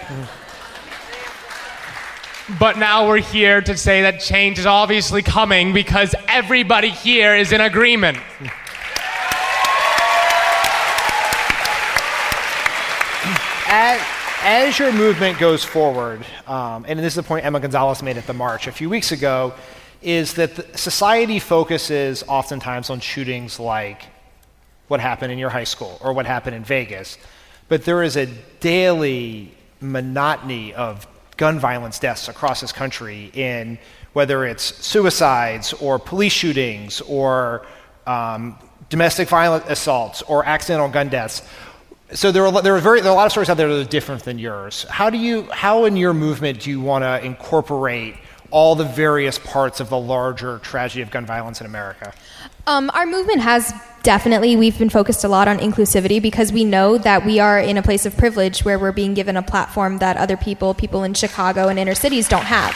But now we're here to say that change is obviously coming, because everybody here is in agreement. As your movement goes forward, and this is the point Emma Gonzalez made at the march a few weeks ago, is that society focuses oftentimes on shootings like what happened in your high school or what happened in Vegas. But there is a daily monotony of gun violence deaths across this country, in whether it's suicides or police shootings or domestic violent assaults or accidental gun deaths. So there are a lot of stories out there that are different than yours. How in your movement do you want to incorporate all the various parts of the larger tragedy of gun violence in America? Our movement has definitely, we've been focused a lot on inclusivity because we know that we are in a place of privilege where we're being given a platform that other people in Chicago and inner cities don't have.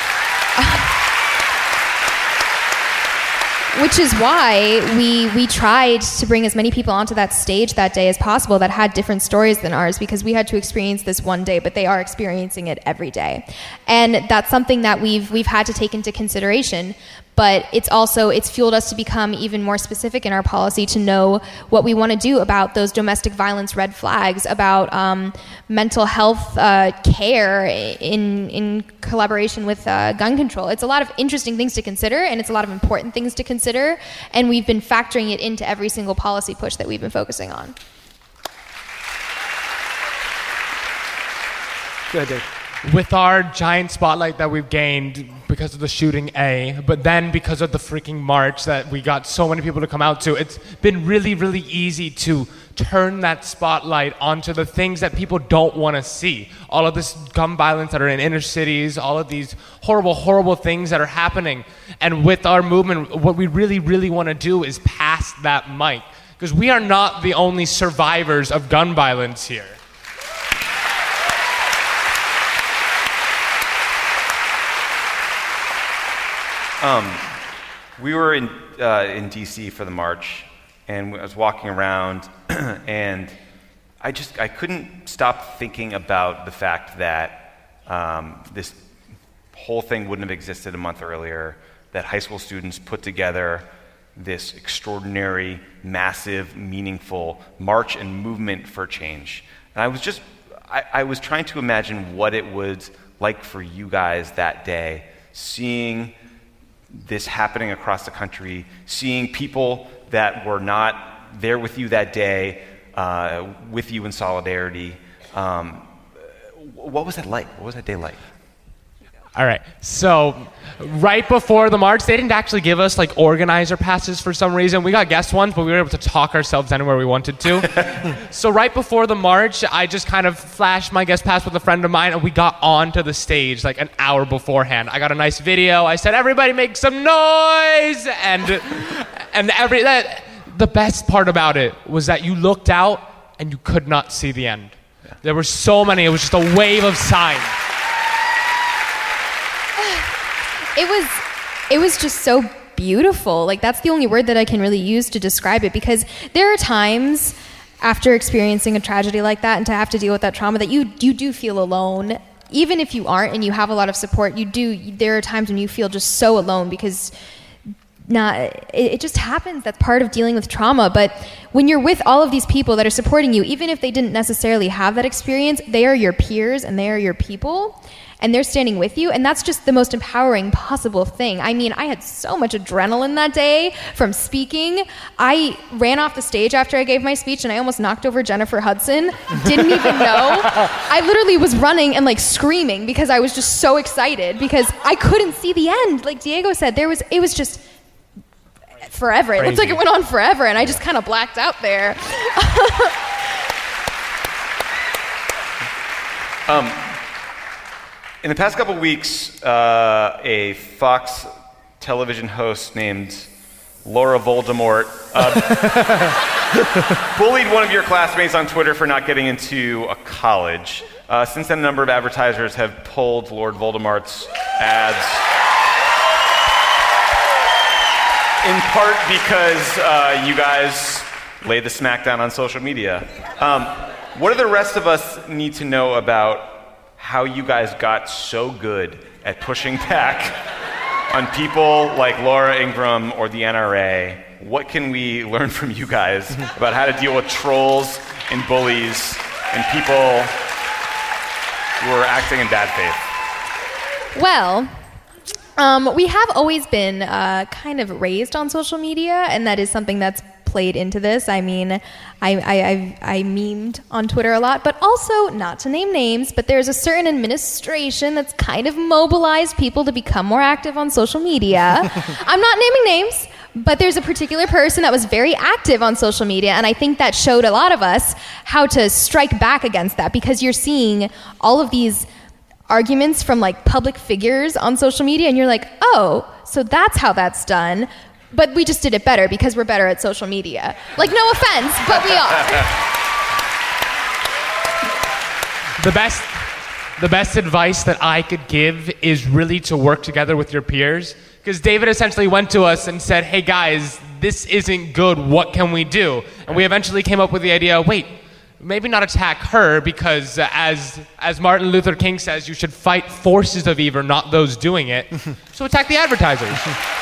Which is why we tried to bring as many people onto that stage that day as possible that had different stories than ours, because we had to experience this one day, but they are experiencing it every day. And that's something that we've had to take into consideration. But it's fueled us to become even more specific in our policy, to know what we want to do about those domestic violence red flags, about mental health care in collaboration with gun control. It's a lot of interesting things to consider, and it's a lot of important things to consider, and we've been factoring it into every single policy push that we've been focusing on. Go ahead, Dave. With our giant spotlight that we've gained because of the shooting but then because of the freaking march that we got so many people to come out to, it's been really, really easy to turn that spotlight onto the things that people don't want to see. All of this gun violence that are in inner cities, all of these horrible, horrible things that are happening. And with our movement, what we really, really want to do is pass that mic. Because we are not the only survivors of gun violence here. We were in D.C. for the march, and I was walking around, and I couldn't stop thinking about the fact that this whole thing wouldn't have existed a month earlier, that high school students put together this extraordinary, massive, meaningful march and movement for change. And I was trying to imagine what it was like for you guys that day, seeing this happening across the country, seeing people that were not there with you that day, with you in solidarity. What was that like? What was that day like? All right, so right before the march, they didn't actually give us like organizer passes for some reason. We got guest ones, but we were able to talk ourselves anywhere we wanted to. So right before the march, I just kind of flashed my guest pass with a friend of mine, and we got onto the stage like an hour beforehand. I got a nice video. I said, "Everybody make some noise!" And the best part about it was that you looked out and you could not see the end. Yeah. There were so many. It was just a wave of signs. It was just so beautiful. Like, that's the only word that I can really use to describe it, because there are times after experiencing a tragedy like that and to have to deal with that trauma that you do feel alone. Even if you aren't and you have a lot of support, there are times when you feel just so alone, because it just happens. That's part of dealing with trauma. But when you're with all of these people that are supporting you, even if they didn't necessarily have that experience, they are your peers and they are your people. And they're standing with you, and that's just the most empowering possible thing. I mean, I had so much adrenaline that day from speaking. I ran off the stage after I gave my speech, and I almost knocked over Jennifer Hudson. Didn't even know. I literally was running and like screaming because I was just so excited, because I couldn't see the end. Like Diego said, it was just forever. Crazy. It looked like it went on forever, and I just kind of blacked out there. In the past couple weeks, a Fox television host named Laura Voldemort bullied one of your classmates on Twitter for not getting into a college. Since then, a number of advertisers have pulled Lord Voldemort's ads, in part because you guys laid the smackdown on social media. What do the rest of us need to know about how you guys got so good at pushing back on people like Laura Ingraham or the NRA? What can we learn from you guys about how to deal with trolls and bullies and people who are acting in bad faith? Well, we have always been kind of raised on social media, and that is something that's played into this. I mean, I memed on Twitter a lot, but also, not to name names, but there's a certain administration that's kind of mobilized people to become more active on social media. I'm not naming names, but there's a particular person that was very active on social media, and I think that showed a lot of us how to strike back against that, because you're seeing all of these arguments from like public figures on social media, and you're like, oh, so that's how that's done. But we just did it better because we're better at social media. Like, no offense, but we are. The best advice that I could give is really to work together with your peers. Because David essentially went to us and said, hey guys, this isn't good, what can we do? And we eventually came up with the idea, wait, maybe not attack her, because as Martin Luther King says, you should fight forces of evil, not those doing it. So attack the advertisers.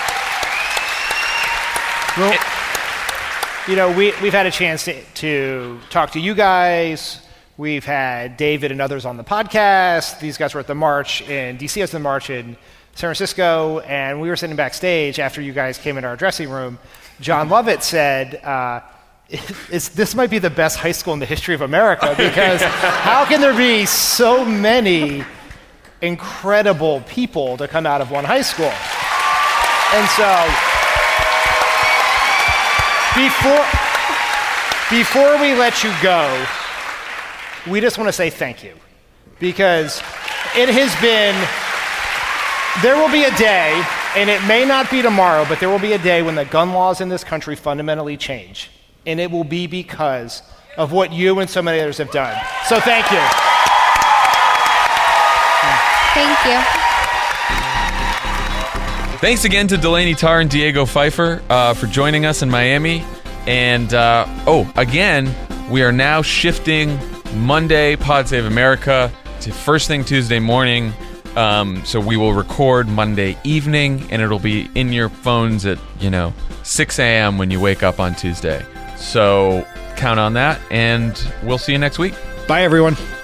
Well, you know, we've had a chance to talk to you guys. We've had David and others on the podcast. These guys were at the march in D.C. as the march in San Francisco, and we were sitting backstage after you guys came into our dressing room. John Lovett said, this might be the best high school in the history of America, because how can there be so many incredible people to come out of one high school? And so before we let you go, we just want to say thank you, because it has been, there will be a day, and it may not be tomorrow, but there will be a day when the gun laws in this country fundamentally change, and it will be because of what you and so many others have done. So thank you. Thank you. Thanks again to Delaney Tarr and Diego Pfeiffer for joining us in Miami. And, again, we are now shifting Monday Pod Save America to first thing Tuesday morning. So we will record Monday evening, and it'll be in your phones at, 6 a.m. when you wake up on Tuesday. So count on that, and we'll see you next week. Bye, everyone.